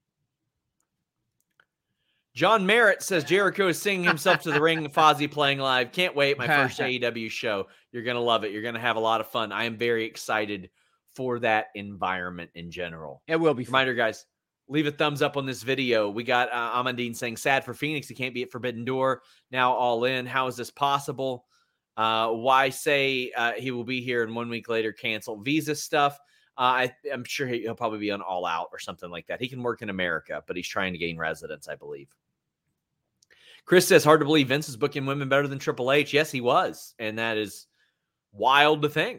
John Merritt says Jericho is singing himself to the ring. Fozzy playing live. Can't wait. My first A E W show. You're going to love it. You're going to have a lot of fun. I am very excited for that environment in general. It will be fun. Reminder, guys, leave a thumbs up on this video. We got uh, Amandine saying sad for Phoenix. He can't be at Forbidden Door. Now All In. How is this possible? Uh, why say uh, he will be here and one week later cancel visa stuff? Uh, I, I'm sure he'll probably be on All Out or something like that. He can work in America, but he's trying to gain residence, I believe. Chris says, hard to believe Vince is booking women better than Triple H. Yes, he was. And that is wild to think.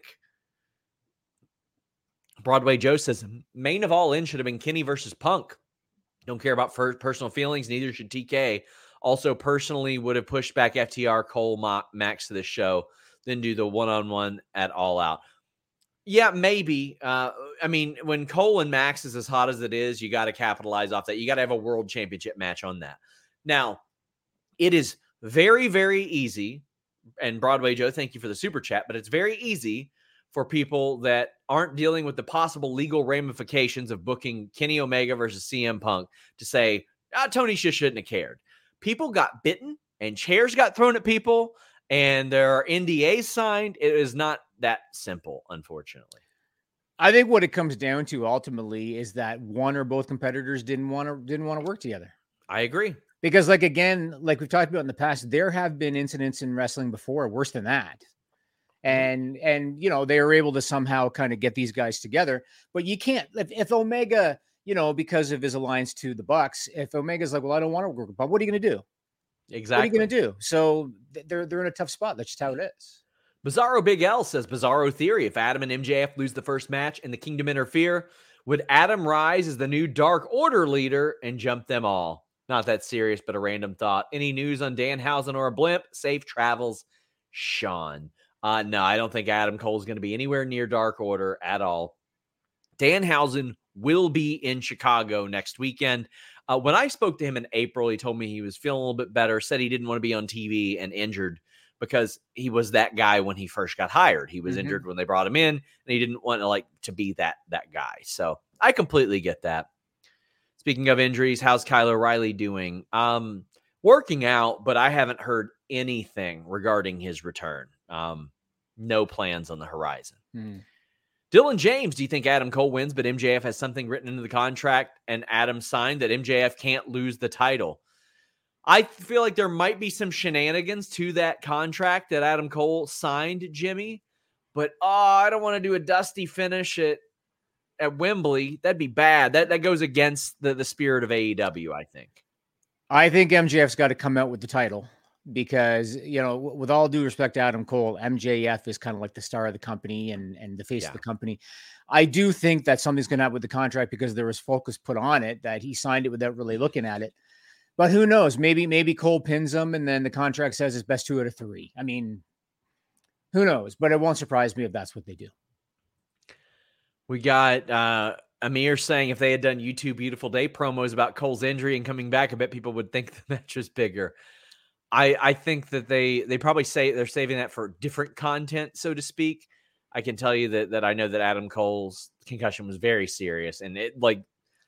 Broadway Joe says, main of All In should have been Kenny versus Punk. Don't care about first personal feelings. Neither should T K. Also, personally would have pushed back F T R, Cole, Ma- Max to this show, then do the one-on-one at All Out. Yeah, maybe. Uh, I mean, when Cole and Max is as hot as it is, you got to capitalize off that. You got to have a world championship match on that. Now, it is very, very easy. And Broadway Joe, thank you for the super chat, but it's very easy for people that aren't dealing with the possible legal ramifications of booking Kenny Omega versus C M Punk to say, ah, Tony just shouldn't have cared. people got bitten and chairs got thrown at people and there are N D As signed. It is not that simple, unfortunately. I think what it comes down to ultimately is that one or both competitors didn't want to didn't want to work together. I agree. Because like, again, like we've talked about in the past, there have been incidents in wrestling before worse than that. And, and, you know, they were able to somehow kind of get these guys together, but you can't, if, if Omega, you know, because of his alliance to the Bucks, if Omega's like, well, I don't want to work with Bob, what are you going to do? Exactly. What are you going to do? So they're, they're in a tough spot. That's just how it is. Bizarro Big L says, Bizarro theory. If Adam and M J F lose the first match and the Kingdom interfere, would Adam rise as the new Dark Order leader and jump them all? Not that serious, but a random thought. Any news on Danhausen or a blimp? Safe travels, Sean. Uh, no, I don't think Adam Cole is going to be anywhere near Dark Order at all. Danhausen will be in Chicago next weekend. Uh, when I spoke to him in April, he told me he was feeling a little bit better, said he didn't want to be on T V and injured because he was that guy when he first got hired. He was mm-hmm. injured when they brought him in, and he didn't want to like to be that that guy. So I completely get that. Speaking of injuries, how's Kyle O'Reilly doing? Um, working out, but I haven't heard anything regarding his return. Um, no plans on the horizon. Mm. Dylan James, do you think Adam Cole wins, but M J F has something written into the contract and Adam signed that M J F can't lose the title? I feel like there might be some shenanigans to that contract that Adam Cole signed, Jimmy, but oh, I don't want to do a dusty finish at at Wembley. That'd be bad. That that goes against the, the spirit of A E W, I think. I think M J F's got to come out with the title because, you know, with all due respect to Adam Cole, M J F is kind of like the star of the company and, and the face yeah. of the company. I do think that something's going to happen with the contract because there was focus put on it, that he signed it without really looking at it. But who knows? Maybe, maybe Cole pins him and then the contract says it's best two out of three. I mean, who knows? But it won't surprise me if that's what they do. We got uh, Amir saying if they had done YouTube Beautiful Day promos about Cole's injury and coming back, I bet people would think the match was bigger. I, I think that they they probably say they're saving that for different content, so to speak. I can tell you that that I know that Adam Cole's concussion was very serious, and it like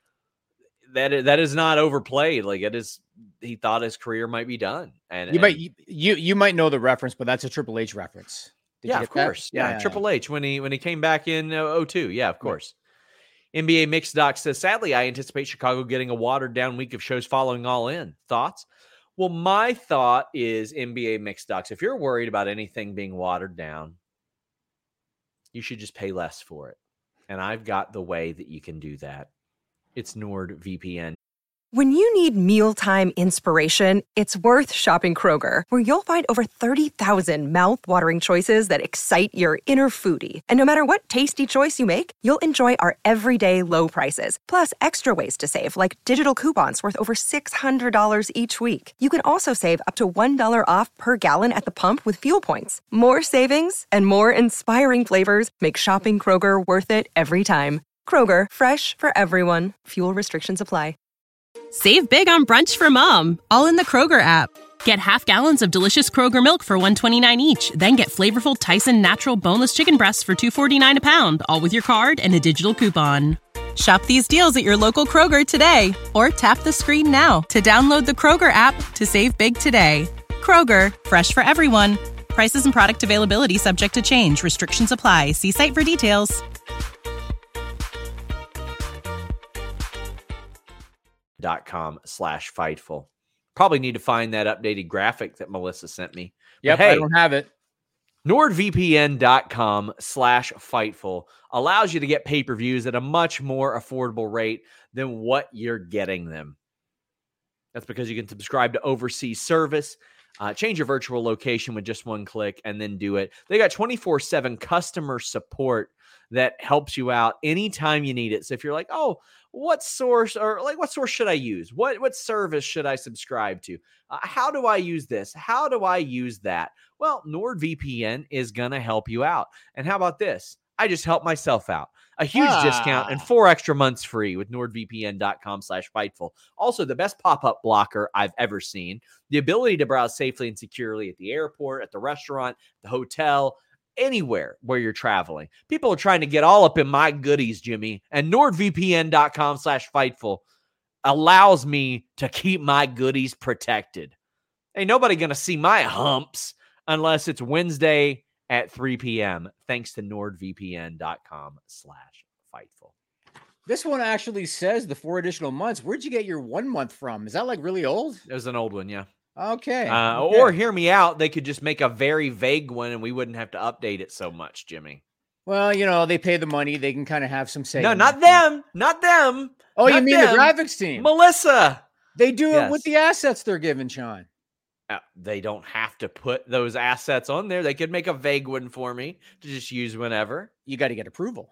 that that is not overplayed. Like it is, he thought his career might be done. And you and, might you, you you might know the reference, but that's a Triple H reference. Did yeah, of course. Yeah, yeah, Triple yeah. H when he when he came back in oh two. Yeah, of course. Yeah. N B A Mixed Doc says, sadly, I anticipate Chicago getting a watered down week of shows following All In. Thoughts? Well, my thought is N B A Mixed Docs. If you're worried about anything being watered down, you should just pay less for it. And I've got the way that you can do that. It's NordVPN. When you need mealtime inspiration, it's worth shopping Kroger, where you'll find over thirty thousand mouth-watering choices that excite your inner foodie. And no matter what tasty choice you make, you'll enjoy our everyday low prices, plus extra ways to save, like digital coupons worth over six hundred dollars each week. You can also save up to one dollar off per gallon at the pump with fuel points. More savings and more inspiring flavors make shopping Kroger worth it every time. Kroger, fresh for everyone. Fuel restrictions apply. Save big on brunch for mom, all in the Kroger app. Get half gallons of delicious Kroger milk for one dollar and twenty-nine cents each. Then get flavorful Tyson natural boneless chicken breasts for two dollars and forty-nine cents a pound, all with your card and a digital coupon. Shop these deals at your local Kroger today, or tap the screen now to download the Kroger app to save big today. Kroger, fresh for everyone. Prices and product availability subject to change. Restrictions apply. See site for details. dot com slash Fightful. Probably need to find that updated graphic that Melissa sent me. Yep, hey, I don't have it. NordVPN.com slash Fightful allows you to get pay-per-views at a much more affordable rate than what you're getting them. That's because you can subscribe to overseas service, uh, change your virtual location with just one click, and then do it. They got twenty-four seven customer support that helps you out anytime you need it. So if you're like, oh, what source or like what source should I use? What what service should I subscribe to? Uh, how do I use this? How do I use that? Well, NordVPN is going to help you out. And how about this? I just helped myself out. A huge ah. discount and four extra months free with NordVPN.com slash Fightful. Also, the best pop-up blocker I've ever seen. The ability to browse safely and securely at the airport, at the restaurant, the hotel, anywhere where you're traveling. People are trying to get all up in my goodies, Jimmy, and NordVPN.com slash Fightful allows me to keep my goodies protected. Ain't nobody going to see my humps unless it's Wednesday at three p.m. thanks to nordvpn.com slash Fightful. This one actually says the four additional months. Where'd you get your one month from? Is that like really old? It was an old one, yeah. Okay. Uh, okay. Or hear me out. They could just make a very vague one and we wouldn't have to update it so much, Jimmy. Well, you know, they pay the money. They can kind of have some say. No, not them. Not them. Oh, not you mean them. the graphics team? Melissa. They do Yes. it with the assets they're given, Sean. Uh, they don't have to put those assets on there. They could make a vague one for me to just use whenever. You got to get approval.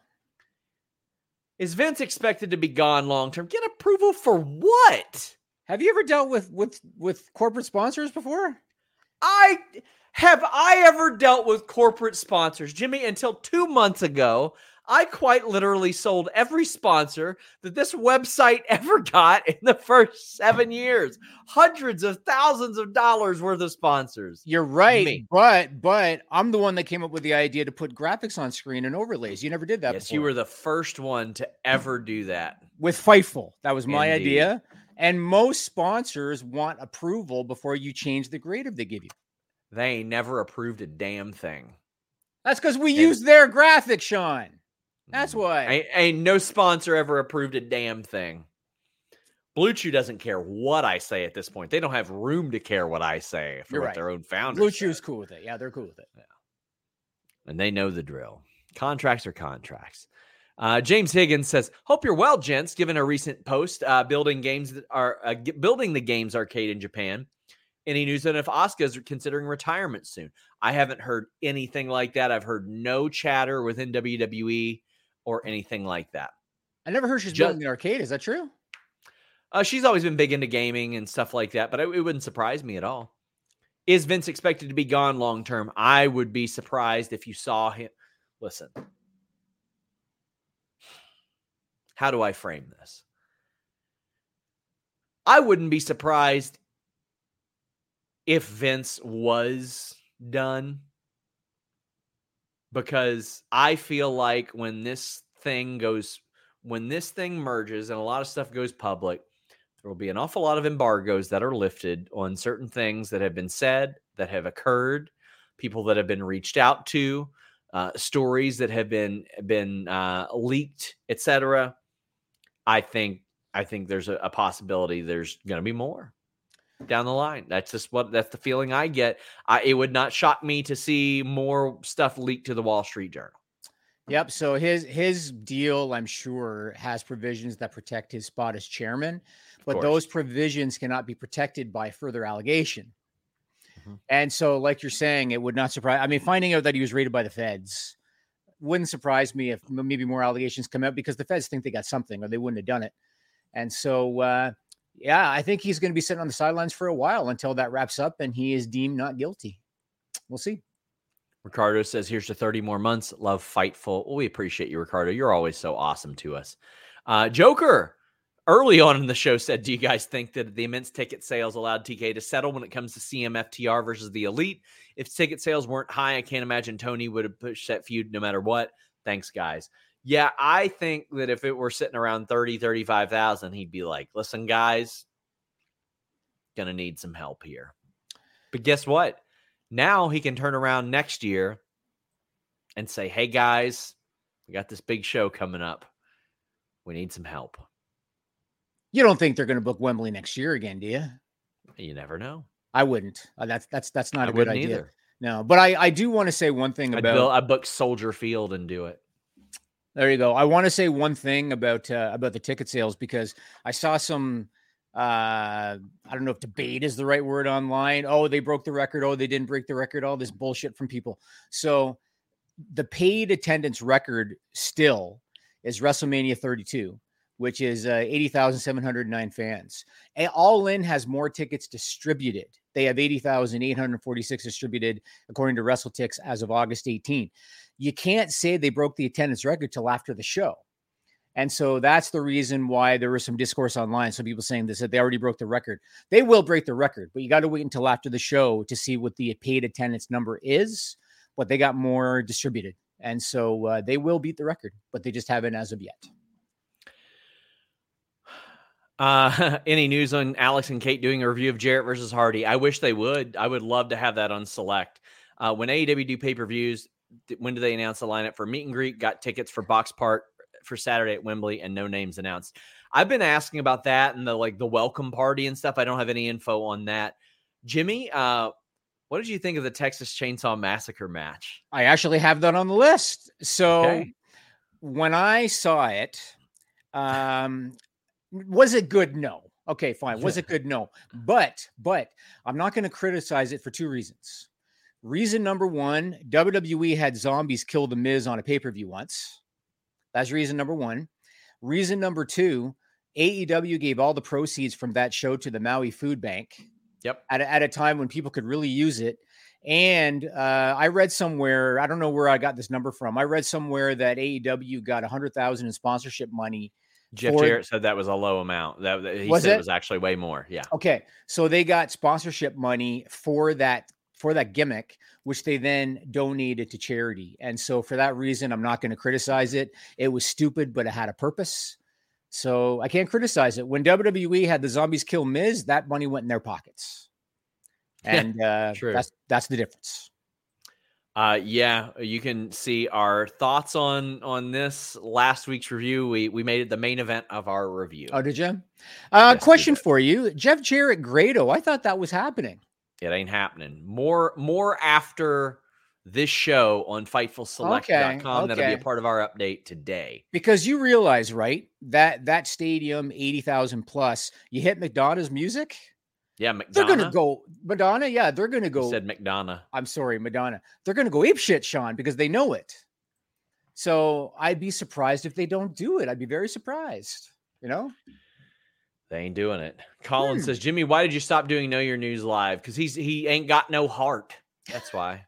Is Vince expected to be gone long term? Get approval for what? Have you ever dealt with with with corporate sponsors before? I have I ever dealt with corporate sponsors, Jimmy? Until two months ago, I quite literally sold every sponsor that this website ever got in the first seven years. Hundreds of thousands of dollars worth of sponsors. You're right, Me. but but I'm the one that came up with the idea to put graphics on screen and overlays. You never did that Yes, before. you were the first one to ever do that. With Fightful. That was my Indeed. idea. And most sponsors want approval before you change the grade they give you. They ain't never approved a damn thing. That's because we And- use their graphics, Sean. That's why. Ain't, ain't no sponsor ever approved a damn thing. Blue Chew doesn't care what I say at this point. They don't have room to care what I say for You're what right. their own founders Blue said. Chew's cool with it. Yeah, they're cool with it. And they know the drill. Contracts are contracts. Uh, James Higgins says, "Hope you're well, gents. Given a recent post, uh, building games that are uh, g- building the games arcade in Japan. Any news on if Asuka's considering retirement soon? I haven't heard anything like that. I've heard no chatter within W W E or anything like that. I never heard she's Just- building the arcade. Is that true? Uh, she's always been big into gaming and stuff like that, but it, it wouldn't surprise me at all. Is Vince expected to be gone long term? I would be surprised if you saw him. Listen, how do I frame this? I wouldn't be surprised if Vince was done, because I feel like when this thing goes, when this thing merges and a lot of stuff goes public, there will be an awful lot of embargoes that are lifted on certain things that have been said, that have occurred, people that have been reached out to, uh, stories that have been been uh, leaked, et cetera. I think I think there's a, a possibility there's going to be more down the line. That's just what that's the feeling I get. I, it would not shock me to see more stuff leaked to the Wall Street Journal. Yep. So his his deal, I'm sure, has provisions that protect his spot as chairman, but course. those provisions cannot be protected by further allegation. Mhm. And so, like you're saying, it would not surprise. I mean, finding out that he was raided by the feds wouldn't surprise me if m- maybe more allegations come out, because the feds think they got something or they wouldn't have done it. And so, uh, yeah, I think he's going to be sitting on the sidelines for a while until that wraps up and he is deemed not guilty. We'll see. Ricardo says, here's to thirty more months. Love Fightful. Well, we appreciate you, Ricardo. You're always so awesome to us. Uh, Joker, early on in the show, said, do you guys think that the immense ticket sales allowed T K to settle when it comes to C M F T R versus the Elite? If ticket sales weren't high, I can't imagine Tony would have pushed that feud no matter what. Thanks, guys. Yeah, I think that if it were sitting around thirty, thirty-five thousand, he'd be like, listen, guys, gonna need some help here. But guess what? Now he can turn around next year and say, hey, guys, we got this big show coming up. We need some help. You don't think they're going to book Wembley next year again, do you? You never know. I wouldn't. Uh, that's that's that's not I a good wouldn't idea. either. No, but I I do want to say one thing I'd about. build, I'd book Soldier Field and do it. There you go. I want to say one thing about uh, about the ticket sales, because I saw some. Uh, I don't know if debate is the right word online. Oh, they broke the record. Oh, they didn't break the record. All this bullshit from people. So the paid attendance record still is WrestleMania thirty-two, which is uh, eighty thousand seven hundred nine fans. And All In has more tickets distributed. They have eighty thousand eight hundred forty-six distributed, according to WrestleTix, as of August eighteenth. You can't say they broke the attendance record till after the show. And so that's the reason why there was some discourse online. Some people saying this, that they already broke the record. They will break the record, but you got to wait until after the show to see what the paid attendance number is. But they got more distributed. And so uh, they will beat the record, but they just haven't as of yet. Uh, any news on Alex and Kate doing a review of Jarrett versus Hardy? I wish they would. I would love to have that on Select. Uh, when A E W do pay-per-views, when do they announce the lineup for meet and greet? Got tickets for Box Part for Saturday at Wembley, and no names announced. I've been asking about that and the like the welcome party and stuff. I don't have any info on that. Jimmy, uh, what did you think of the Texas Chainsaw Massacre match? I actually have that on the list. So Okay. when I saw it, um, was it good? No. Okay, fine. Was it good? No. But, but I'm not going to criticize it for two reasons. Reason number one, W W E had zombies kill The Miz on a pay-per-view once. That's reason number one. Reason number two, A E W gave all the proceeds from that show to the Maui Food Bank. Yep. At a, at a time when people could really use it. And uh, I read somewhere, I don't know where I got this number from. I read somewhere that A E W got one hundred thousand dollars in sponsorship money. Jeff for, Jarrett said that was a low amount. That, that He was said it? it was actually way more. Yeah. Okay. So they got sponsorship money for that for that gimmick, which they then donated to charity. And so for that reason, I'm not going to criticize it. It was stupid, but it had a purpose. So I can't criticize it. When W W E had the zombies kill Miz, that money went in their pockets. And uh, True. that's that's the difference. Uh, yeah, you can see our thoughts on on this last week's review. We we made it the main event of our review. Oh, did you? Uh, Yes, question we did. for you. Jeff Jarrett Grado. I thought that was happening. It ain't happening. More more after this show on Fightful Select dot com. Okay, That'll be a okay. part of our update today. Because you realize, right, that that stadium, eighty thousand plus, you hit Madonna's music, Yeah, they're going to McDonough. go, Madonna, yeah, they're going to You go, said McDonough. I'm sorry, Madonna, they're going to go apeshit, Sean, because they know it. So I'd be surprised if they don't do it. I'd be very surprised, you know? They ain't doing it. Colin Hmm. says, Jimmy, why did you stop doing Know Your News live? Because he's he ain't got no heart. That's why.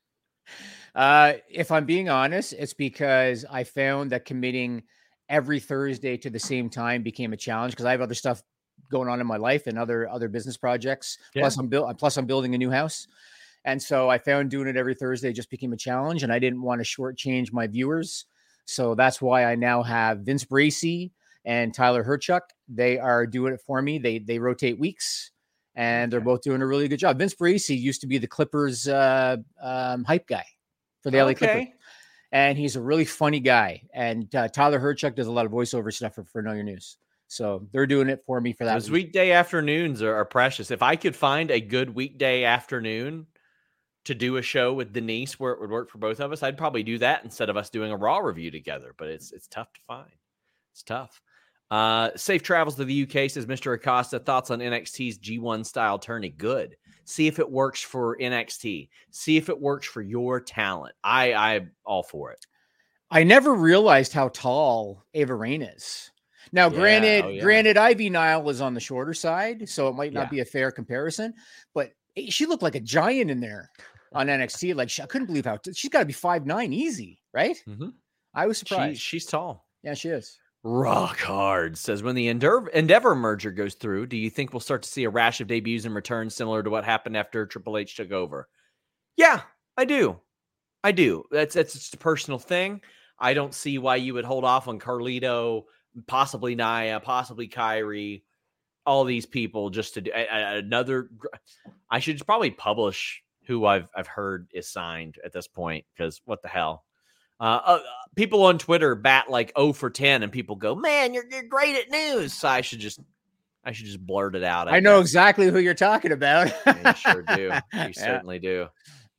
Uh, if I'm being honest, it's because I found that committing every Thursday to the same time became a challenge because I have other stuff going on in my life and other other business projects. Yeah. Plus, I'm build plus I'm building a new house, and so I found doing it every Thursday just became a challenge, and I didn't want to shortchange my viewers. So that's why I now have Vince Bracey and Tyler Herchuk. They are doing it for me. They they rotate weeks, and they're Okay. both doing a really good job. Vince Bracey used to be the Clippers uh, um, hype guy for the L A Clippers. And he's a really funny guy. And uh, Tyler Herchuk does a lot of voiceover stuff for, for Know Your News. So they're doing it for me for that. Those reason. weekday afternoons are, are precious. If I could find a good weekday afternoon to do a show with Denise where it would work for both of us, I'd probably do that instead of us doing a Raw review together. But it's it's tough to find. It's tough. Uh, safe travels to the U K, says Mister Acosta. Thoughts on N X T's G one style tourney? Good. See if it works for N X T. See if it works for your talent. I I'm all for it. I never realized how tall Ava Rain is. Now, Yeah, granted, oh, yeah. granted, Ivy Nile was on the shorter side, so it might not Yeah. be a fair comparison. But eh, she looked like a giant in there on N X T. Like she, I couldn't believe how she's got to be five nine easy, right? Mhm. I was She, surprised. she's tall. yeah, she is. Rock hard says when the Endeavor, Endeavor merger goes through, do you think we'll start to see a rash of debuts and returns similar to what happened after Triple H took over? Yeah, I do. I do. That's that's just a personal thing. I don't see why you would hold off on Carlito, possibly Nia, possibly Kyrie, all these people just to do a- a- another. gr- I should probably publish who I've I've heard is signed at this point because what the hell. Uh, uh, people on Twitter bat like oh for ten, and people go, "Man, you're you're great at news." So I should just, I should just blurt it out. I, know guess. exactly who you're talking about. Yeah, you sure do. You Yeah. certainly do.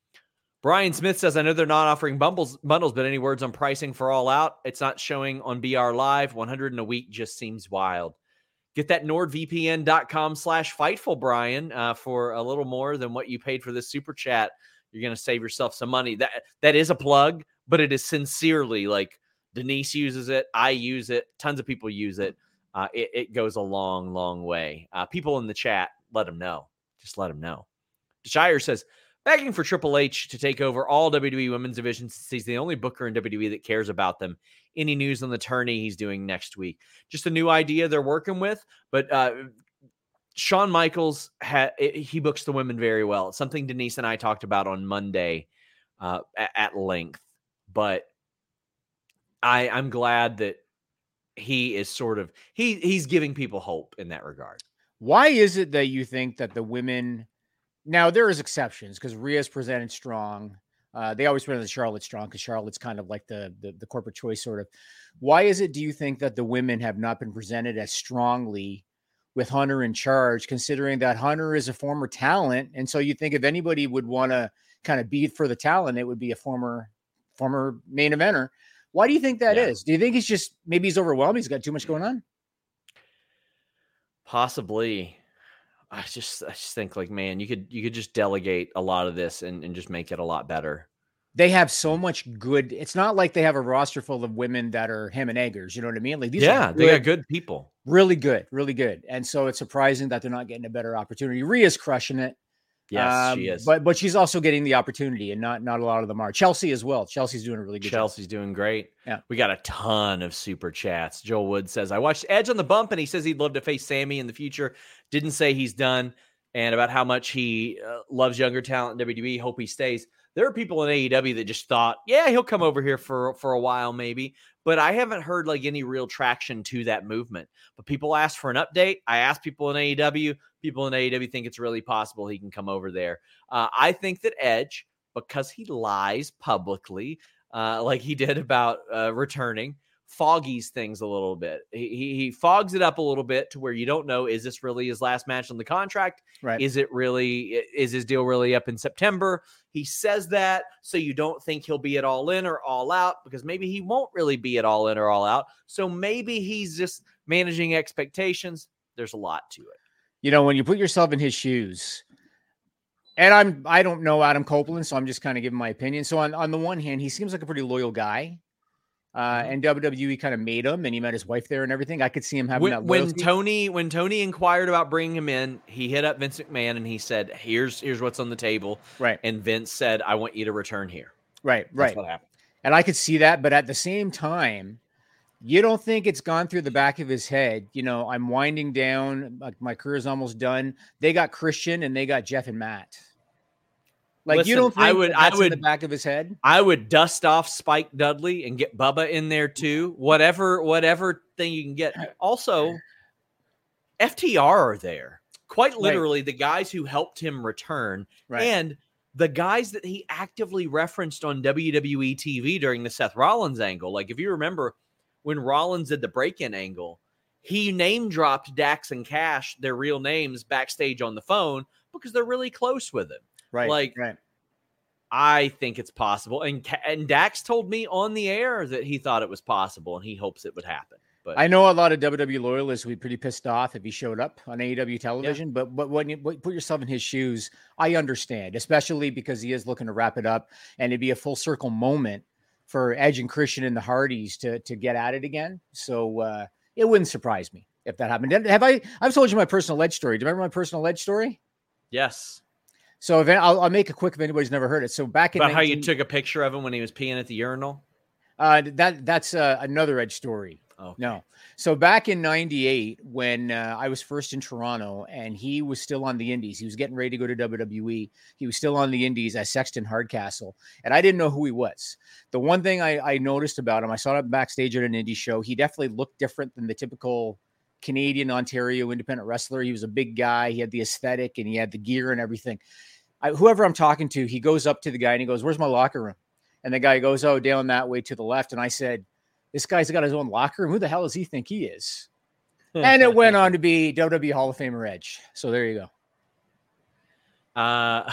Brian Smith says, "I know they're not offering bundles, bundles, but any words on pricing for All Out? It's not showing on B R Live. one hundred in a week just seems wild." Get that nordvpn dot com slash fightful, Brian, uh, for a little more than what you paid for this super chat. You're going to save yourself some money. That that is a plug, but it is sincerely like Denise uses it. I use it. Tons of people use it. Uh, it, it goes a long, long way. Uh, people in the chat, let them know. Just let them know. Shire says, begging for Triple H to take over all W W E women's divisions since he's the only booker in W W E that cares about them. Any news on the tourney he's doing next week? Just a new idea they're working with, but uh, Shawn Michaels, ha- he books the women very well. It's something Denise and I talked about on Monday uh, at, at length, but I, I'm glad that he is sort of he he's giving people hope in that regard. Why is it that you think that the women now there is exceptions because Rhea's presented strong. Uh, they always presented Charlotte strong because Charlotte's kind of like the, the the corporate choice sort of. Why is it, do you think, that the women have not been presented as strongly with Hunter in charge, considering that Hunter is a former talent? And so you think if anybody would want to kind of beat for the talent, it would be a former former main eventer. Why do you think that Yeah. is? Do you think he's just maybe he's overwhelmed? He's got too much going on? Possibly. I just I just think like, man, you could you could just delegate a lot of this and, and just make it a lot better. They have so much good. It's not like they have a roster full of women that are hem and eggers. You know what I mean? Like these Yeah, are they got good people. really good, really good. And so it's surprising that they're not getting a better opportunity. Rhea's crushing it. Yes, Um, she is. But but she's also getting the opportunity, and not not a lot of them are. Chelsea as well. Chelsea's doing a really good Chelsea's doing great. Yeah. We got a ton of super chats. Joel Wood says, I watched Edge on the bump, and he says he'd love to face Sammy in the future. Didn't say he's done. And about how much he uh, loves younger talent in W W E. Hope he stays. There are people in A E W that just thought, yeah, he'll come over here for, for a while maybe. But I haven't heard like any real traction to that movement. But people ask for an update. I asked people in A E W. People in A E W think it's really possible he can come over there. Uh, I think that Edge, because he lies publicly, uh, like he did about uh, returning, foggies things a little bit. He, he he fogs it up a little bit to where you don't know, is this really his last match on the contract? Right. Is it really, is his deal really up in September? He says that so you don't think he'll be at All In or All Out, because maybe he won't really be at All In or All Out. So maybe he's just managing expectations. There's a lot to it. You know, when you put yourself in his shoes, and I'm I don't know Adam Copeland, so I'm just kind of giving my opinion. So on, on the one hand, he seems like a pretty loyal guy. Uh, and W W E kind of made him, and he met his wife there and everything. I could see him having When, that when loyalty. Tony when Tony inquired about bringing him in, he hit up Vince McMahon and he said, "Here's here's what's on the table." Right. And Vince said, "I want you to return here." Right, That's right. what happened. And I could see that, but at the same time, you don't think it's gone through the back of his head. You know, I'm winding down. Like my career's almost done. They got Christian and they got Jeff and Matt. Like Listen, you don't think I would- that that's I would- in the back of his head? I would dust off Spike Dudley and get Bubba in there too. Whatever, whatever thing you can get. Also, F T R are there. Quite literally, the guys who helped him return Right. and the guys that he actively referenced on W W E T V during the Seth Rollins angle. Like if you remember when Rollins did the break-in angle, he name dropped Dax and Cash, their real names, backstage on the phone because they're really close with him. Right. Like, right. I think it's possible. And and Dax told me on the air that he thought it was possible and he hopes it would happen. But I know a lot of W W E loyalists would be pretty pissed off if he showed up on A E W television, but but when you put yourself in his shoes, I understand, especially because he is looking to wrap it up and it'd be a full circle moment for Edge and Christian and the Hardys to to get at it again. So uh, it wouldn't surprise me if that happened. Have I? I've told you my personal Edge story. Do you remember my personal Edge story? yes. So if, I'll, I'll make it quick if anybody's never heard it. So back in About how you nineteen took a picture of him when he was peeing at the urinal? Uh, that that's uh, another Edge story. Okay. No. So back in ninety-eight, when uh, I was first in Toronto and he was still on the Indies, he was getting ready to go to W W E. He was still on the Indies as Sexton Hardcastle, and I didn't know who he was. The one thing I, I noticed about him, I saw him backstage at an indie show. He definitely looked different than the typical Canadian Ontario independent wrestler. He was a big guy. He had the aesthetic and he had the gear and everything. I, whoever I'm talking to, he goes up to the guy and he goes, "Where's my locker room?" And the guy goes, "Oh, down that way to the left." And I said, "This guy's got his own locker room. Who the hell does he think he is?" And it went on to be W W E Hall of Famer Edge. So there you go. Uh,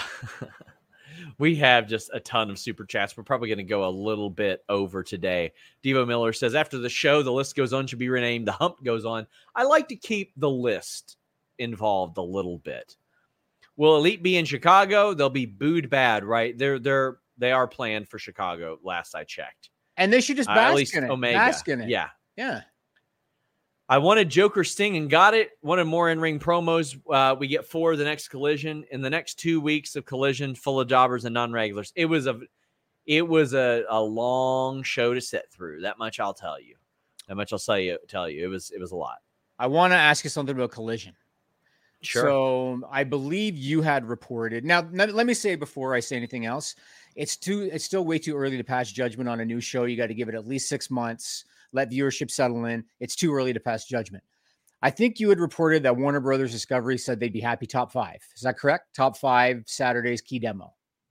we have just a ton of super chats. We're probably going to go a little bit over today. Devo Miller says, after the show, the list goes on, should be renamed. The hump goes on. I like to keep the list involved a little bit. Will Elite be in Chicago? They'll be booed bad, right? They're they're they are planned for Chicago. Last I checked, And they should just uh, bask at least in it. Omega. Bask in it. Yeah, Yeah. I wanted Joker Sting and got it. Wanted more in-ring promos. Uh, we get four of the next Collision. In the next two weeks of Collision, full of jobbers and non-regulars. It was a, it was a, a long show to sit through. That much I'll tell you. That much I'll tell you. Tell you. It was it was a lot. I want to ask you something about Collision. Sure. So I believe you had reported. Now, let let me say before I say anything else, it's too. It's still way too early to pass judgment on a new show. You got to give it at least six months. let viewership settle in. It's too early to pass judgment. I think you had reported that Warner Brothers Discovery said they'd be happy top five. Is that correct? Top five Saturday's key demo.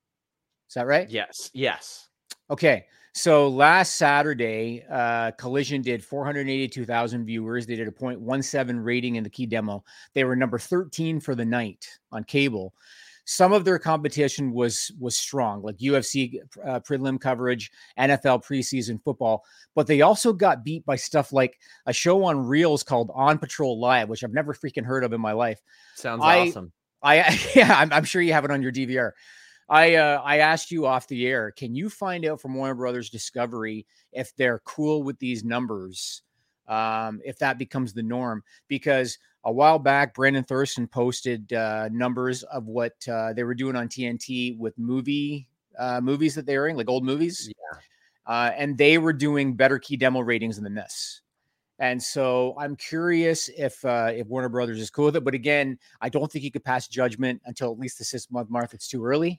Is that right? Yes. Yes. Okay. So last Saturday, uh, Collision did four hundred eighty-two thousand viewers. They did a point one seven rating in the key demo. They were number thirteen for the night on cable. Some of their competition was was strong, like U F C uh, prelim coverage, N F L preseason football. But they also got beat by stuff like a show on Reels called On Patrol Live, which I've never freaking heard of in my life. Sounds I, awesome. I yeah, I'm, I'm sure you have it on your D V R. I uh, I asked you off the air, can you find out from Warner Brothers Discovery if they're cool with these numbers, um, if that becomes the norm? Because a while back, Brandon Thurston posted uh, numbers of what uh, they were doing on T N T with movie uh, movies that they were in, like old movies. Yeah. Uh, and they were doing better key demo ratings than this. And so I'm curious if uh, if Warner Brothers is cool with it. But again, I don't think you could pass judgment until at least the sixth month mark. It's too early.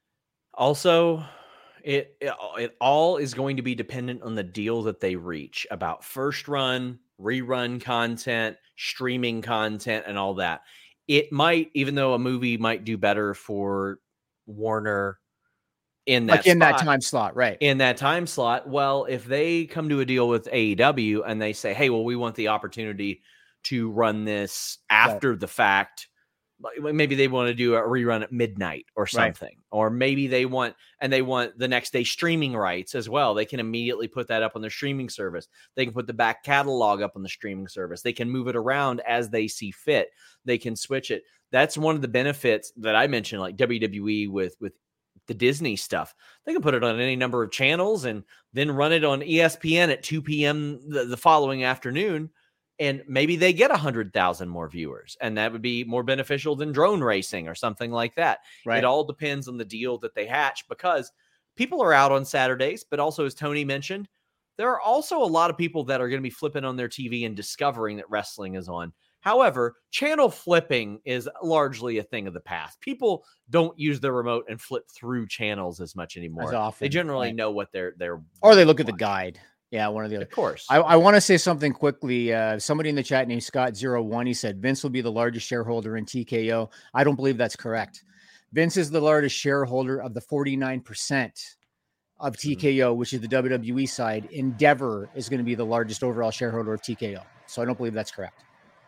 Also, it, it it all is going to be dependent on the deal that they reach about first run, rerun content, streaming content, and all that. It might, even though a movie might do better for Warner in that like in spot, that time slot, right? In that time slot. Well, if they come to a deal with A E W and they say, hey, well, we want the opportunity to run this after right. the fact. Maybe they want to do a rerun at midnight or something, right. or maybe they want, and they want the next day streaming rights as well. They can immediately put that up on their streaming service. They can put the back catalog up on the streaming service. They can move it around as they see fit. They can switch it. That's one of the benefits that I mentioned, like W W E with, with the Disney stuff. They can put it on any number of channels and then run it on E S P N at two p.m. the, the following afternoon. And maybe they get one hundred thousand more viewers, and that would be more beneficial than drone racing or something like that. Right. It all depends on the deal that they hatch, because people are out on Saturdays, but also, as Tony mentioned, there are also a lot of people that are going to be flipping on their T V and discovering that wrestling is on. However, channel flipping is largely a thing of the past. People don't use their remote and flip through channels as much anymore. As often, they generally right. know what they're, they're, or they look at the guide. Yeah, one of the other. Of course. I, I want to say something quickly. Uh, somebody in the chat named Scott zero one, he said Vince will be the largest shareholder in T K O. I don't believe that's correct. Vince is the largest shareholder of the forty-nine percent of T K O, which is the W W E side. Endeavor is going to be the largest overall shareholder of T K O. So I don't believe that's correct.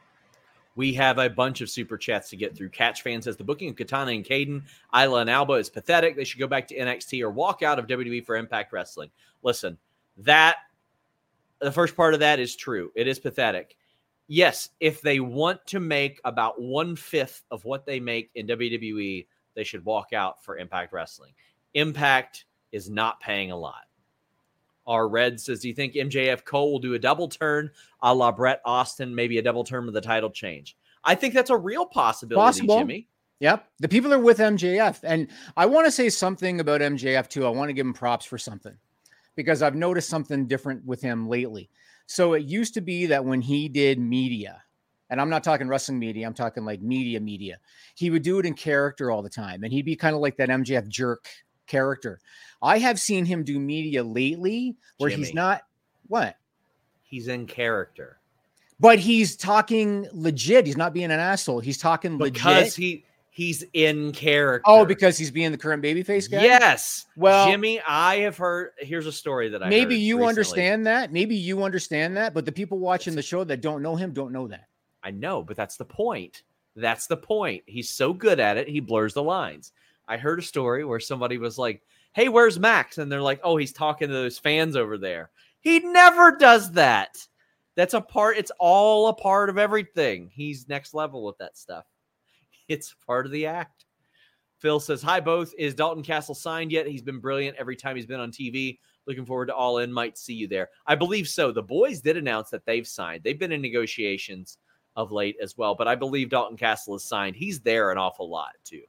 We have a bunch of super chats to get through. Catch Fan says the booking of Katana and Caden, Isla and Alba is pathetic. They should go back to N X T or walk out of W W E for Impact Wrestling. Listen, that the first part of that is true. It is pathetic. Yes, if they want to make about one-fifth of what they make in W W E, they should walk out for Impact Wrestling. Impact is not paying a lot. R. Red says, do you think M J F Cole will do a double turn a la Bret Austin, maybe a double turn with the title change? I think that's a real possibility, Possible. Jimmy. Yep. The people are with M J F. And I want to say something about M J F too. I want to give him props for something, because I've noticed something different with him lately. So it used to be that when he did media, and I'm not talking wrestling media, I'm talking like media media, he would do it in character all the time. And he'd be kind of like that M J F jerk character. I have seen him do media lately where Jimmy, he's not, what? He's in character. But he's talking legit. He's not being an asshole. He's talking legit. Because he... He's in character. Oh, because he's being the current babyface guy? Yes. Well, Jimmy, I have heard, here's a story that I maybe heard you recently. understand that. Maybe you understand that, but the people watching the show that don't know him don't know that. I know, but that's the point. That's the point. He's so good at it, he blurs the lines. I heard a story where somebody was like, hey, where's Max? And they're like, oh, he's talking to those fans over there. He never does that. That's a part. It's all a part of everything. He's next level with that stuff. It's part of the act. Phil says, hi, both. Is Dalton Castle signed yet? He's been brilliant every time he's been on T V. Looking forward to All In. Might see you there. I believe so. The boys did announce that they've signed. They've been in negotiations of late as well, but I believe Dalton Castle is signed. He's there an awful lot, too.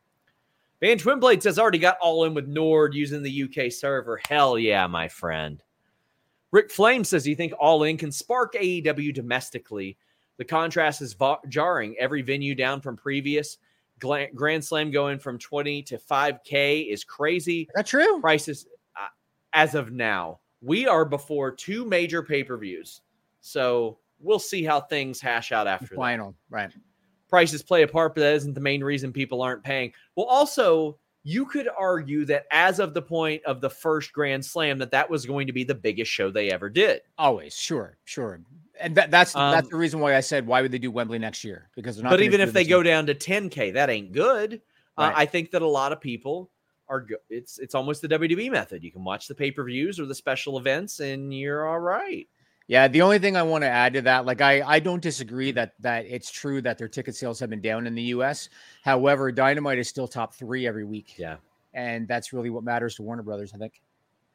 Van Twinblade says, already got All In with Nord using the U K server. Hell yeah, my friend. Rick Flame says, do you think All In can spark A E W domestically? The contrast is va- jarring. Every venue down from previous. Gla- Grand Slam going from twenty to five K is crazy. That's true. Prices uh, as of now. we are before two major pay-per-views. So we'll see how things hash out after Final, that. right. Prices play a part, but that isn't the main reason people aren't paying. Well, also, you could argue that as of the point of the first Grand Slam, that that was going to be the biggest show they ever did. Always. Sure. Sure. And that, that's, Um, that's the reason why I said, why would they do Wembley next year? Because they're not. But gonna even do if they this go year. down to ten K, that ain't good. Uh, Right. I think that a lot of people are go- it's it's almost the W W E method. You can watch the pay-per-views or the special events and you're all right. Yeah, the only thing I want to add to that, like I, I don't disagree that that it's true that their ticket sales have been down in the U S. However, Dynamite is still top three every week. Yeah. And that's really what matters to Warner Brothers, I think.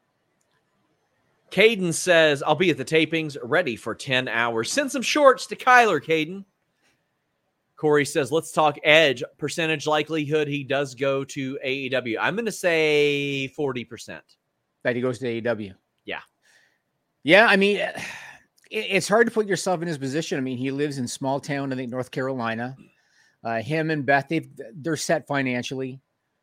Caden says, I'll be at the tapings ready for ten hours. Send some shorts to Kyler, Caden. Corey says, let's talk Edge. Percentage likelihood he does go to A E W. I'm going to say forty percent. That he goes to A E W. Yeah. Yeah, I mean, it, it's hard to put yourself in his position. I mean, he lives in small town, I think, North Carolina. Uh, him and Beth, they've, they're set financially.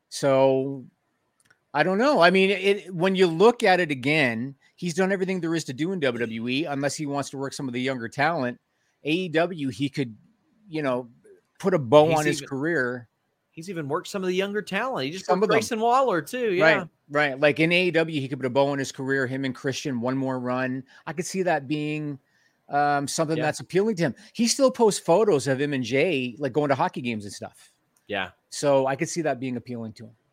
So I don't know. I mean, it, when you look at it again, he's done everything there is to do in W W E, unless he wants to work some of the younger talent. A E W, he could, you know, put a bow He's on his even- career. He's even worked some of the younger talent. He just Some worked of them. Grayson Waller, too. Yeah. Right, right. Like in A E W, he could put a bow on his career. Him and Christian, one more run. I could see that being um, something Yeah. that's appealing to him. He still posts photos of him and Jay, like going to hockey games and stuff. Yeah. So I could see that being appealing to him.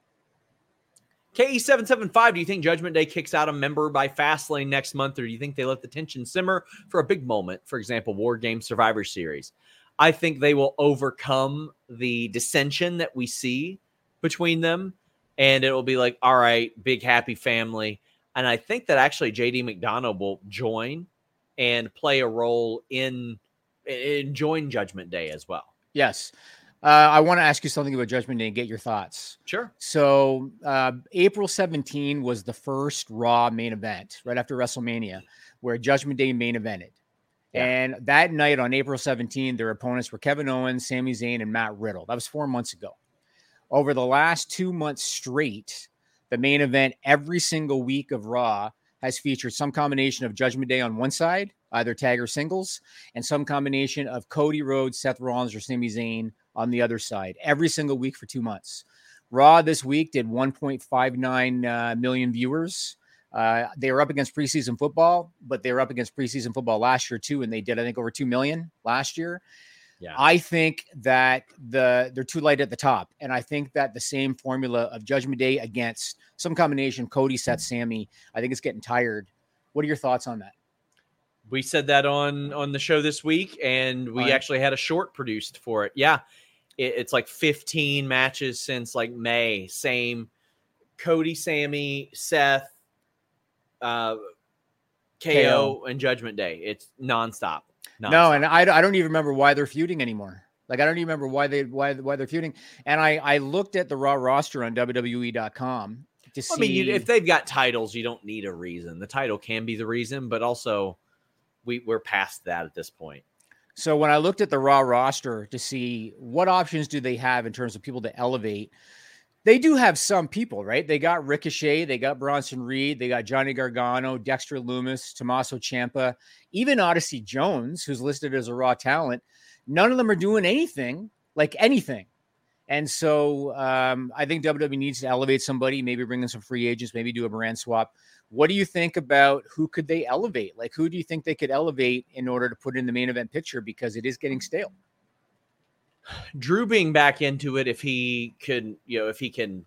K E seven seven five, do you think Judgment Day kicks out a member by Fastlane next month, or do you think they let the tension simmer for a big moment? For example, War Games Survivor Series. I think they will overcome the dissension that we see between them, and it will be like, all right, big happy family. And I think that actually J D McDonough will join and play a role in, in join Judgment Day as well. Yes. Uh, I want to ask you something about Judgment Day and get your thoughts. Sure. So uh, April seventeenth was the first Raw main event right after WrestleMania where Judgment Day main evented. Yeah. And that night on April seventeenth, their opponents were Kevin Owens, Sami Zayn, and Matt Riddle. That was four months ago. Over the last two months straight, the main event every single week of Raw has featured some combination of Judgment Day on one side, either tag or singles, and some combination of Cody Rhodes, Seth Rollins, or Sami Zayn on the other side every single week for two months. Raw this week did one point five nine uh, million viewers. Uh, they were up against preseason football, but they were up against preseason football last year too, and they did, I think, over two million last year. Yeah. I think that the they're too light at the top, and I think that the same formula of Judgment Day against some combination Cody, Seth, Sammy, I think it's getting tired. What are your thoughts on that? We said that on on the show this week, and we Oh, yeah. actually had a short produced for it. Yeah, it, it's like fifteen matches since like May. Same Cody, Sammy, Seth, uh, K O, and Judgment Day. It's nonstop. nonstop. No, and I, I don't even remember why they're feuding anymore. Like I don't even remember why they why why they're feuding. And I I looked at the Raw roster on W W E dot com to see. I mean, you, if they've got titles, you don't need a reason. The title can be the reason, but also we we're past that at this point. So when I looked at the Raw roster to see what options do they have in terms of people to elevate, they do have some people, right? They got Ricochet, they got Bronson Reed, they got Johnny Gargano, Dexter Lumis, Tommaso Ciampa, even Odyssey Jones, who's listed as a Raw talent. None of them are doing anything, like anything. And so um, I think W W E needs to elevate somebody, maybe bring in some free agents, maybe do a brand swap. What do you think about who could they elevate? Like, who do you think they could elevate in order to put in the main event picture? Because it is getting stale. Drew being back into it, if he could, you know, if he can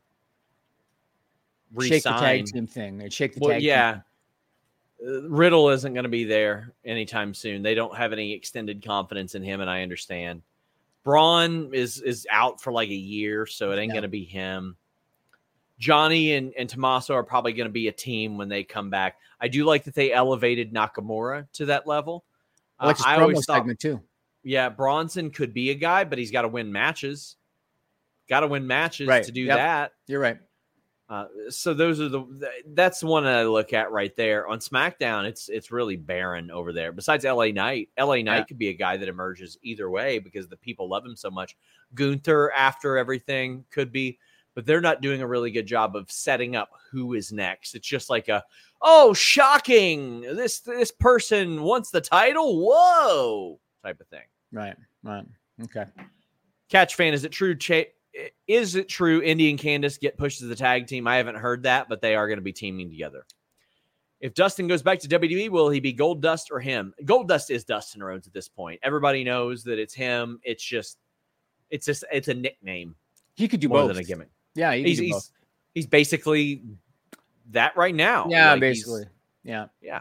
Shake the resign. tag team thing. Or shake the Well, tag yeah. team. Uh, Riddle isn't going to be there anytime soon. They don't have any extended confidence in him, and I understand. Braun is is out for like a year, so it ain't Yeah. going to be him. Johnny and, and Tommaso are probably going to be a team when they come back. I do like that they elevated Nakamura to that level. I like his Uh, I promo always thought, segment too. yeah, Bronson could be a guy, but he's got to win matches. Got to win matches Right. to do Yep. that. You're right. Uh, so those are the that's the one that I look at right there. On SmackDown, it's it's really barren over there. Besides L A Knight, L A Knight Yeah. could be a guy that emerges either way because the people love him so much. Gunther, after everything, could be, but they're not doing a really good job of setting up who is next. It's just like a, oh, shocking. This, this person wants the title. Whoa, type of thing. Right. Right. Okay. Catch fan, is it true? Ch- is it true Indy and Candice get pushed to the tag team? I haven't heard that, but they are going to be teaming together. If Dustin goes back to W W E, will he be Gold Dust or him? Gold Dust is Dustin Rhodes at this point. Everybody knows that it's him. It's just, it's just, it's a nickname. He could do more both. than a gimmick. Yeah, he he's could do he's, both. he's basically that right now. Yeah, like basically. Yeah, yeah.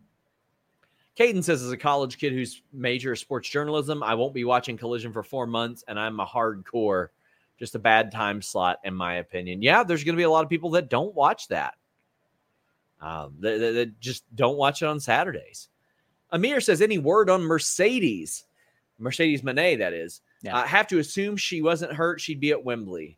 Caden says, as a college kid whose major is sports journalism, I won't be watching Collision for four months, and I'm a hardcore. Just a bad time slot, in my opinion. Yeah, there's going to be a lot of people that don't watch that. Um, that, that, that just don't watch it on Saturdays. Amir says, any word on Mercedes? Mercedes Moné, that is. Yeah. I have to assume she wasn't hurt. She'd be at Wembley.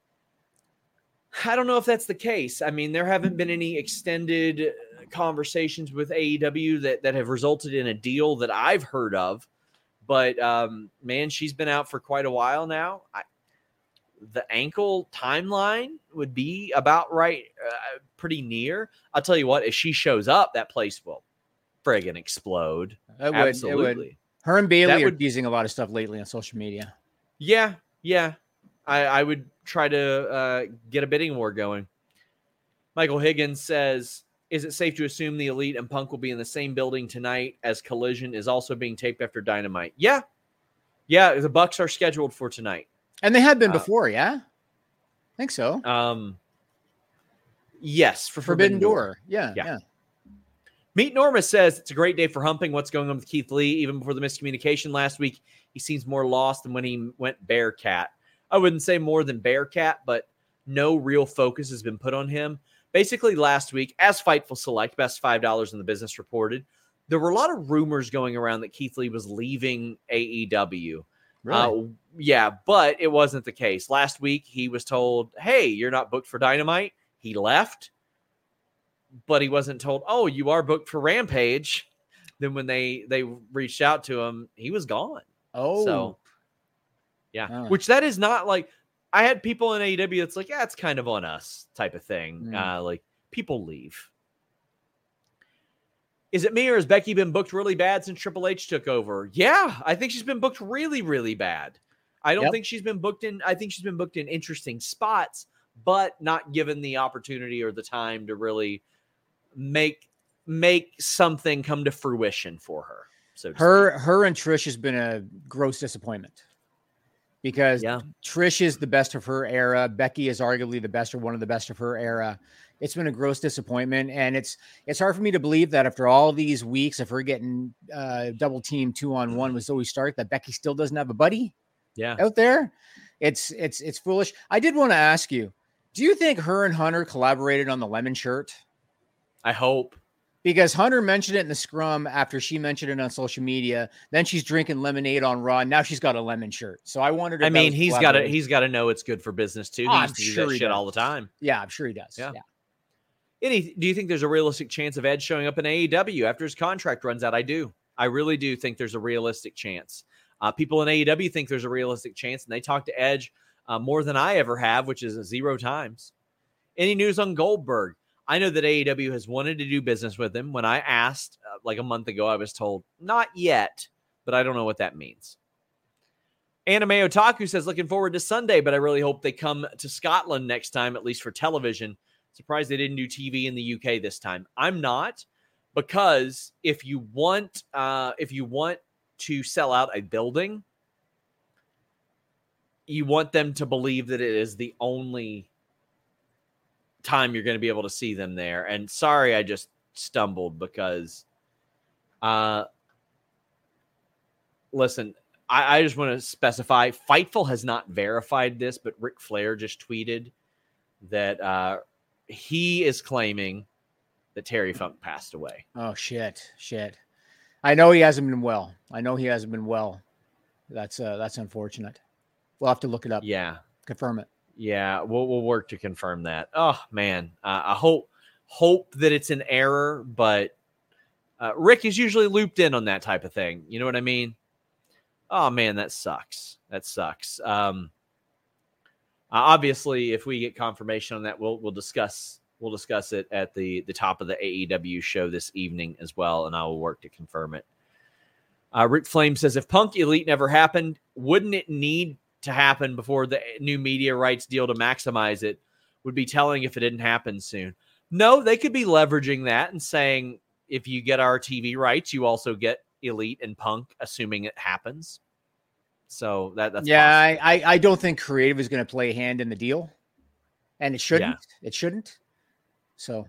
I don't know if that's the case. I mean, there haven't been any extended conversations with A E W that, that have resulted in a deal that I've heard of. But, um, man, she's been out for quite a while now. I, the ankle timeline would be about right, uh, pretty near. I'll tell you what, if she shows up, that place will friggin' explode. It would, Absolutely. It would. Her and Bailey That are would- teasing a lot of stuff lately on social media. Yeah, yeah. I, I would try to uh, get a bidding war going. Michael Higgins says, is it safe to assume the Elite and Punk will be in the same building tonight as Collision is also being taped after Dynamite? Yeah. Yeah, the Bucks are scheduled for tonight. And they have been Uh, before, yeah? I think so. Um, yes, for Forbidden, Forbidden, Door. Door. Yeah, Yeah. yeah. Meet Norma says, it's a great day for humping. What's going on with Keith Lee? Even before the miscommunication last week, he seems more lost than when he went Bearcat. I wouldn't say more than Bearcat, but no real focus has been put on him. Basically, last week, as Fightful Select, best five dollars in the business, reported, there were a lot of rumors going around that Keith Lee was leaving A E W. Really? Uh, yeah, but it wasn't the case. Last week, he was told, hey, you're not booked for Dynamite. He left, but he wasn't told, oh, you are booked for Rampage. Then when they, they reached out to him, he was gone. Oh. So, yeah, Oh. which that is not like, I had people in A E W that's like, yeah, it's kind of on us type of thing. Mm. Uh, like, people leave. Is it me or has Becky been booked really bad since Triple H took over? Yeah, I think she's been booked really, really bad. I don't Yep. think she's been booked in. I think she's been booked in interesting spots, but not given the opportunity or the time to really make make something come to fruition for her. So to Her speak. her and Trish has been a gross disappointment. Because Yeah. Trish is the best of her era. Becky is arguably the best or one of the best of her era. It's been a gross disappointment. And it's it's hard for me to believe that after all these weeks of her getting uh, double team two on one with Zoe Stark, that Becky still doesn't have a buddy yeah, out there. It's it's it's foolish. I did want to ask you, do you think her and Hunter collaborated on the lemon shirt? I hope. Because Hunter mentioned it in the scrum after she mentioned it on social media. Then she's drinking lemonade on Raw. Now she's got a lemon shirt. So I wondered. If I that mean, was he's got to collaborating. he's got to know it's good for business too. He Oh, I'm used to do sure that he shit does. all the time. Yeah, I'm sure he does. Yeah. Yeah. Any, do you think there's a realistic chance of Edge showing up in A E W after his contract runs out? I do. I really do think there's a realistic chance. Uh, people in A E W think there's a realistic chance, and they talk to Edge uh, more than I ever have, which is zero times. Any news on Goldberg? I know that A E W has wanted to do business with him. When I asked uh, like a month ago, I was told, not yet, but I don't know what that means. Anime Otaku says, looking forward to Sunday, but I really hope they come to Scotland next time, at least for television. Surprised they didn't do T V in the U K this time. I'm not, because if you want, uh, if you want to sell out a building, you want them to believe that it is the only time you're going to be able to see them there. And sorry, I just stumbled because, uh, listen, I, I just want to specify, Fightful has not verified this, but Ric Flair just tweeted that uh, he is claiming that Terry Funk passed away. Oh shit, shit. I know he hasn't been well. I know he hasn't been well. That's uh, that's unfortunate. We'll have to look it up. Yeah. Confirm it. Yeah, we'll we'll work to confirm that. Oh man, uh, I hope hope that it's an error, but uh, Rick is usually looped in on that type of thing. You know what I mean? Oh man, that sucks. That sucks. Um, Uh, obviously, if we get confirmation on that, we'll we'll discuss we'll discuss it at the the top of the A E W show this evening as well, and I will work to confirm it. Uh, Rick Flame says, if Punk Elite never happened, wouldn't it need to happen before the new media rights deal to maximize it? Would be telling if it didn't happen soon. No, they could be leveraging that and saying, if you get our T V rights, you also get Elite and Punk, assuming it happens. So that, that's yeah, I, I I don't think creative is going to play a hand in the deal, and it shouldn't. Yeah. It shouldn't. So,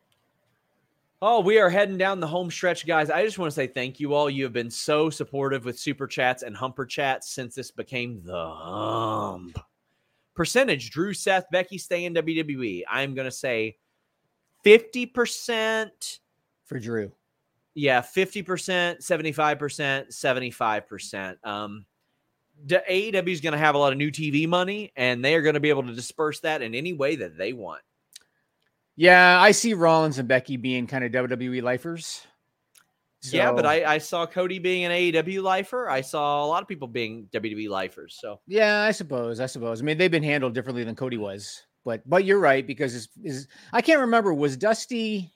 oh, we are heading down the home stretch, guys. I just want to say thank you all. You have been so supportive with super chats and humper chats since this became the hump. Percentage: Drew, Seth, Becky stay in W W E. I'm going to say fifty percent for Drew. Yeah, fifty percent, seventy-five percent, seventy-five percent. Um, the A E W is going to have a lot of new T V money, and they are going to be able to disperse that in any way that they want. Yeah, I see Rollins and Becky being kind of W W E lifers. So, yeah, but I, I saw Cody being an A E W lifer. I saw a lot of people being W W E lifers. So yeah, I suppose. I suppose. I mean, they've been handled differently than Cody was, but but you're right because it's, is I can't remember. Was Dusty?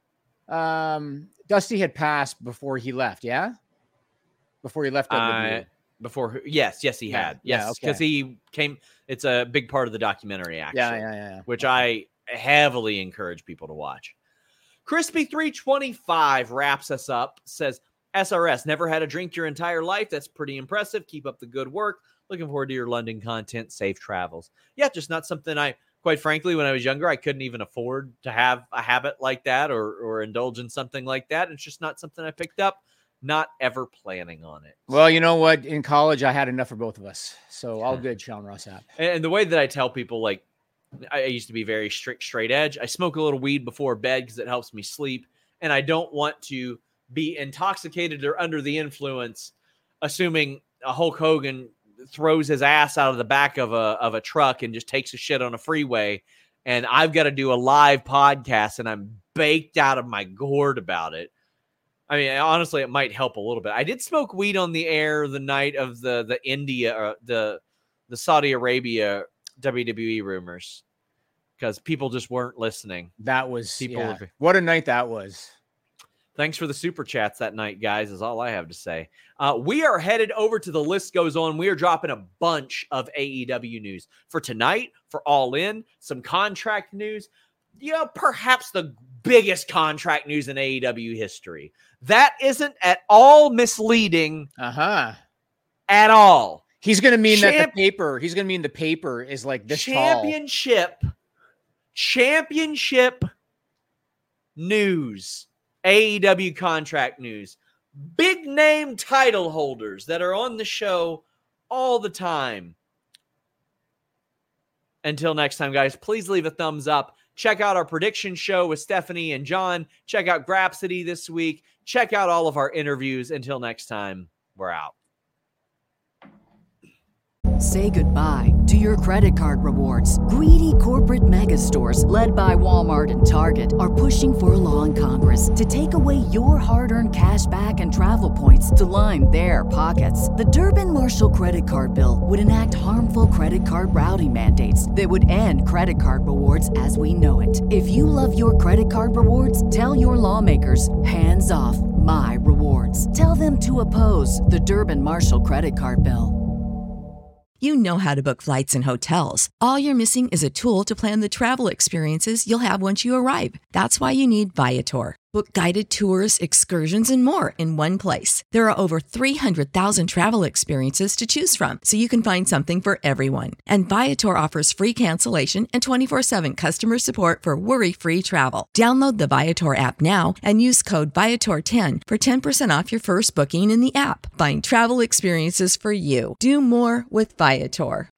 Um, Dusty had passed before he left. Yeah, before he left W W E. Uh, before yes, yes, he yeah, had yes because yeah, okay. he came. It's a big part of the documentary, actually. Yeah, yeah, yeah. Which okay. I heavily encourage people to watch. Crispy three twenty-five wraps us up, says, S R S, never had a drink your entire life. That's pretty impressive. Keep up the good work. Looking forward to your London content. Safe travels. Yeah, just not something I, quite frankly, when I was younger, I couldn't even afford to have a habit like that or or indulge in something like that. It's just not something I picked up. Not ever planning on it. Well, you know what? In college, I had enough for both of us. So all good, Sean Rossap. And the way that I tell people, like, I used to be very strict, straight edge. I smoke a little weed before bed because it helps me sleep. And I don't want to be intoxicated or under the influence, assuming a Hulk Hogan throws his ass out of the back of a, of a truck and just takes a shit on a freeway. And I've got to do a live podcast and I'm baked out of my gourd about it. I mean, honestly, it might help a little bit. I did smoke weed on the air the night of the, the India, or the, the Saudi Arabia W W E rumors because people just weren't listening. That was people. Yeah. Were, what a night that was. Thanks for the super chats that night, guys, is all I have to say. Uh, we are headed over to the list goes on. We are dropping a bunch of A E W news for tonight, for All In, some contract news. You know, perhaps the biggest contract news in A E W history. That isn't at all misleading. Uh-huh. At all. He's going to mean Champ- that the paper, he's going to mean the paper is like this championship, tall. Championship news, A E W contract news, big name title holders that are on the show all the time. Until next time, guys, please leave a thumbs up. Check out our prediction show with Stephanie and John. Check out Grapsody this week. Check out all of our interviews. Until next time, we're out. Say goodbye to your credit card rewards. Greedy corporate mega stores, led by Walmart and Target, are pushing for a law in Congress to take away your hard-earned cash back and travel points to line their pockets. The Durbin-Marshall credit card bill would enact harmful credit card routing mandates that would end credit card rewards as we know it. If you love your credit card rewards, tell your lawmakers, hands off my rewards. Tell them to oppose the Durbin-Marshall credit card bill. You know how to book flights and hotels. All you're missing is a tool to plan the travel experiences you'll have once you arrive. That's why you need Viator. Book guided tours, excursions, and more in one place. There are over three hundred thousand travel experiences to choose from, so you can find something for everyone. And Viator offers free cancellation and twenty-four seven customer support for worry-free travel. Download the Viator app now and use code Viator ten for ten percent off your first booking in the app. Find travel experiences for you. Do more with Viator.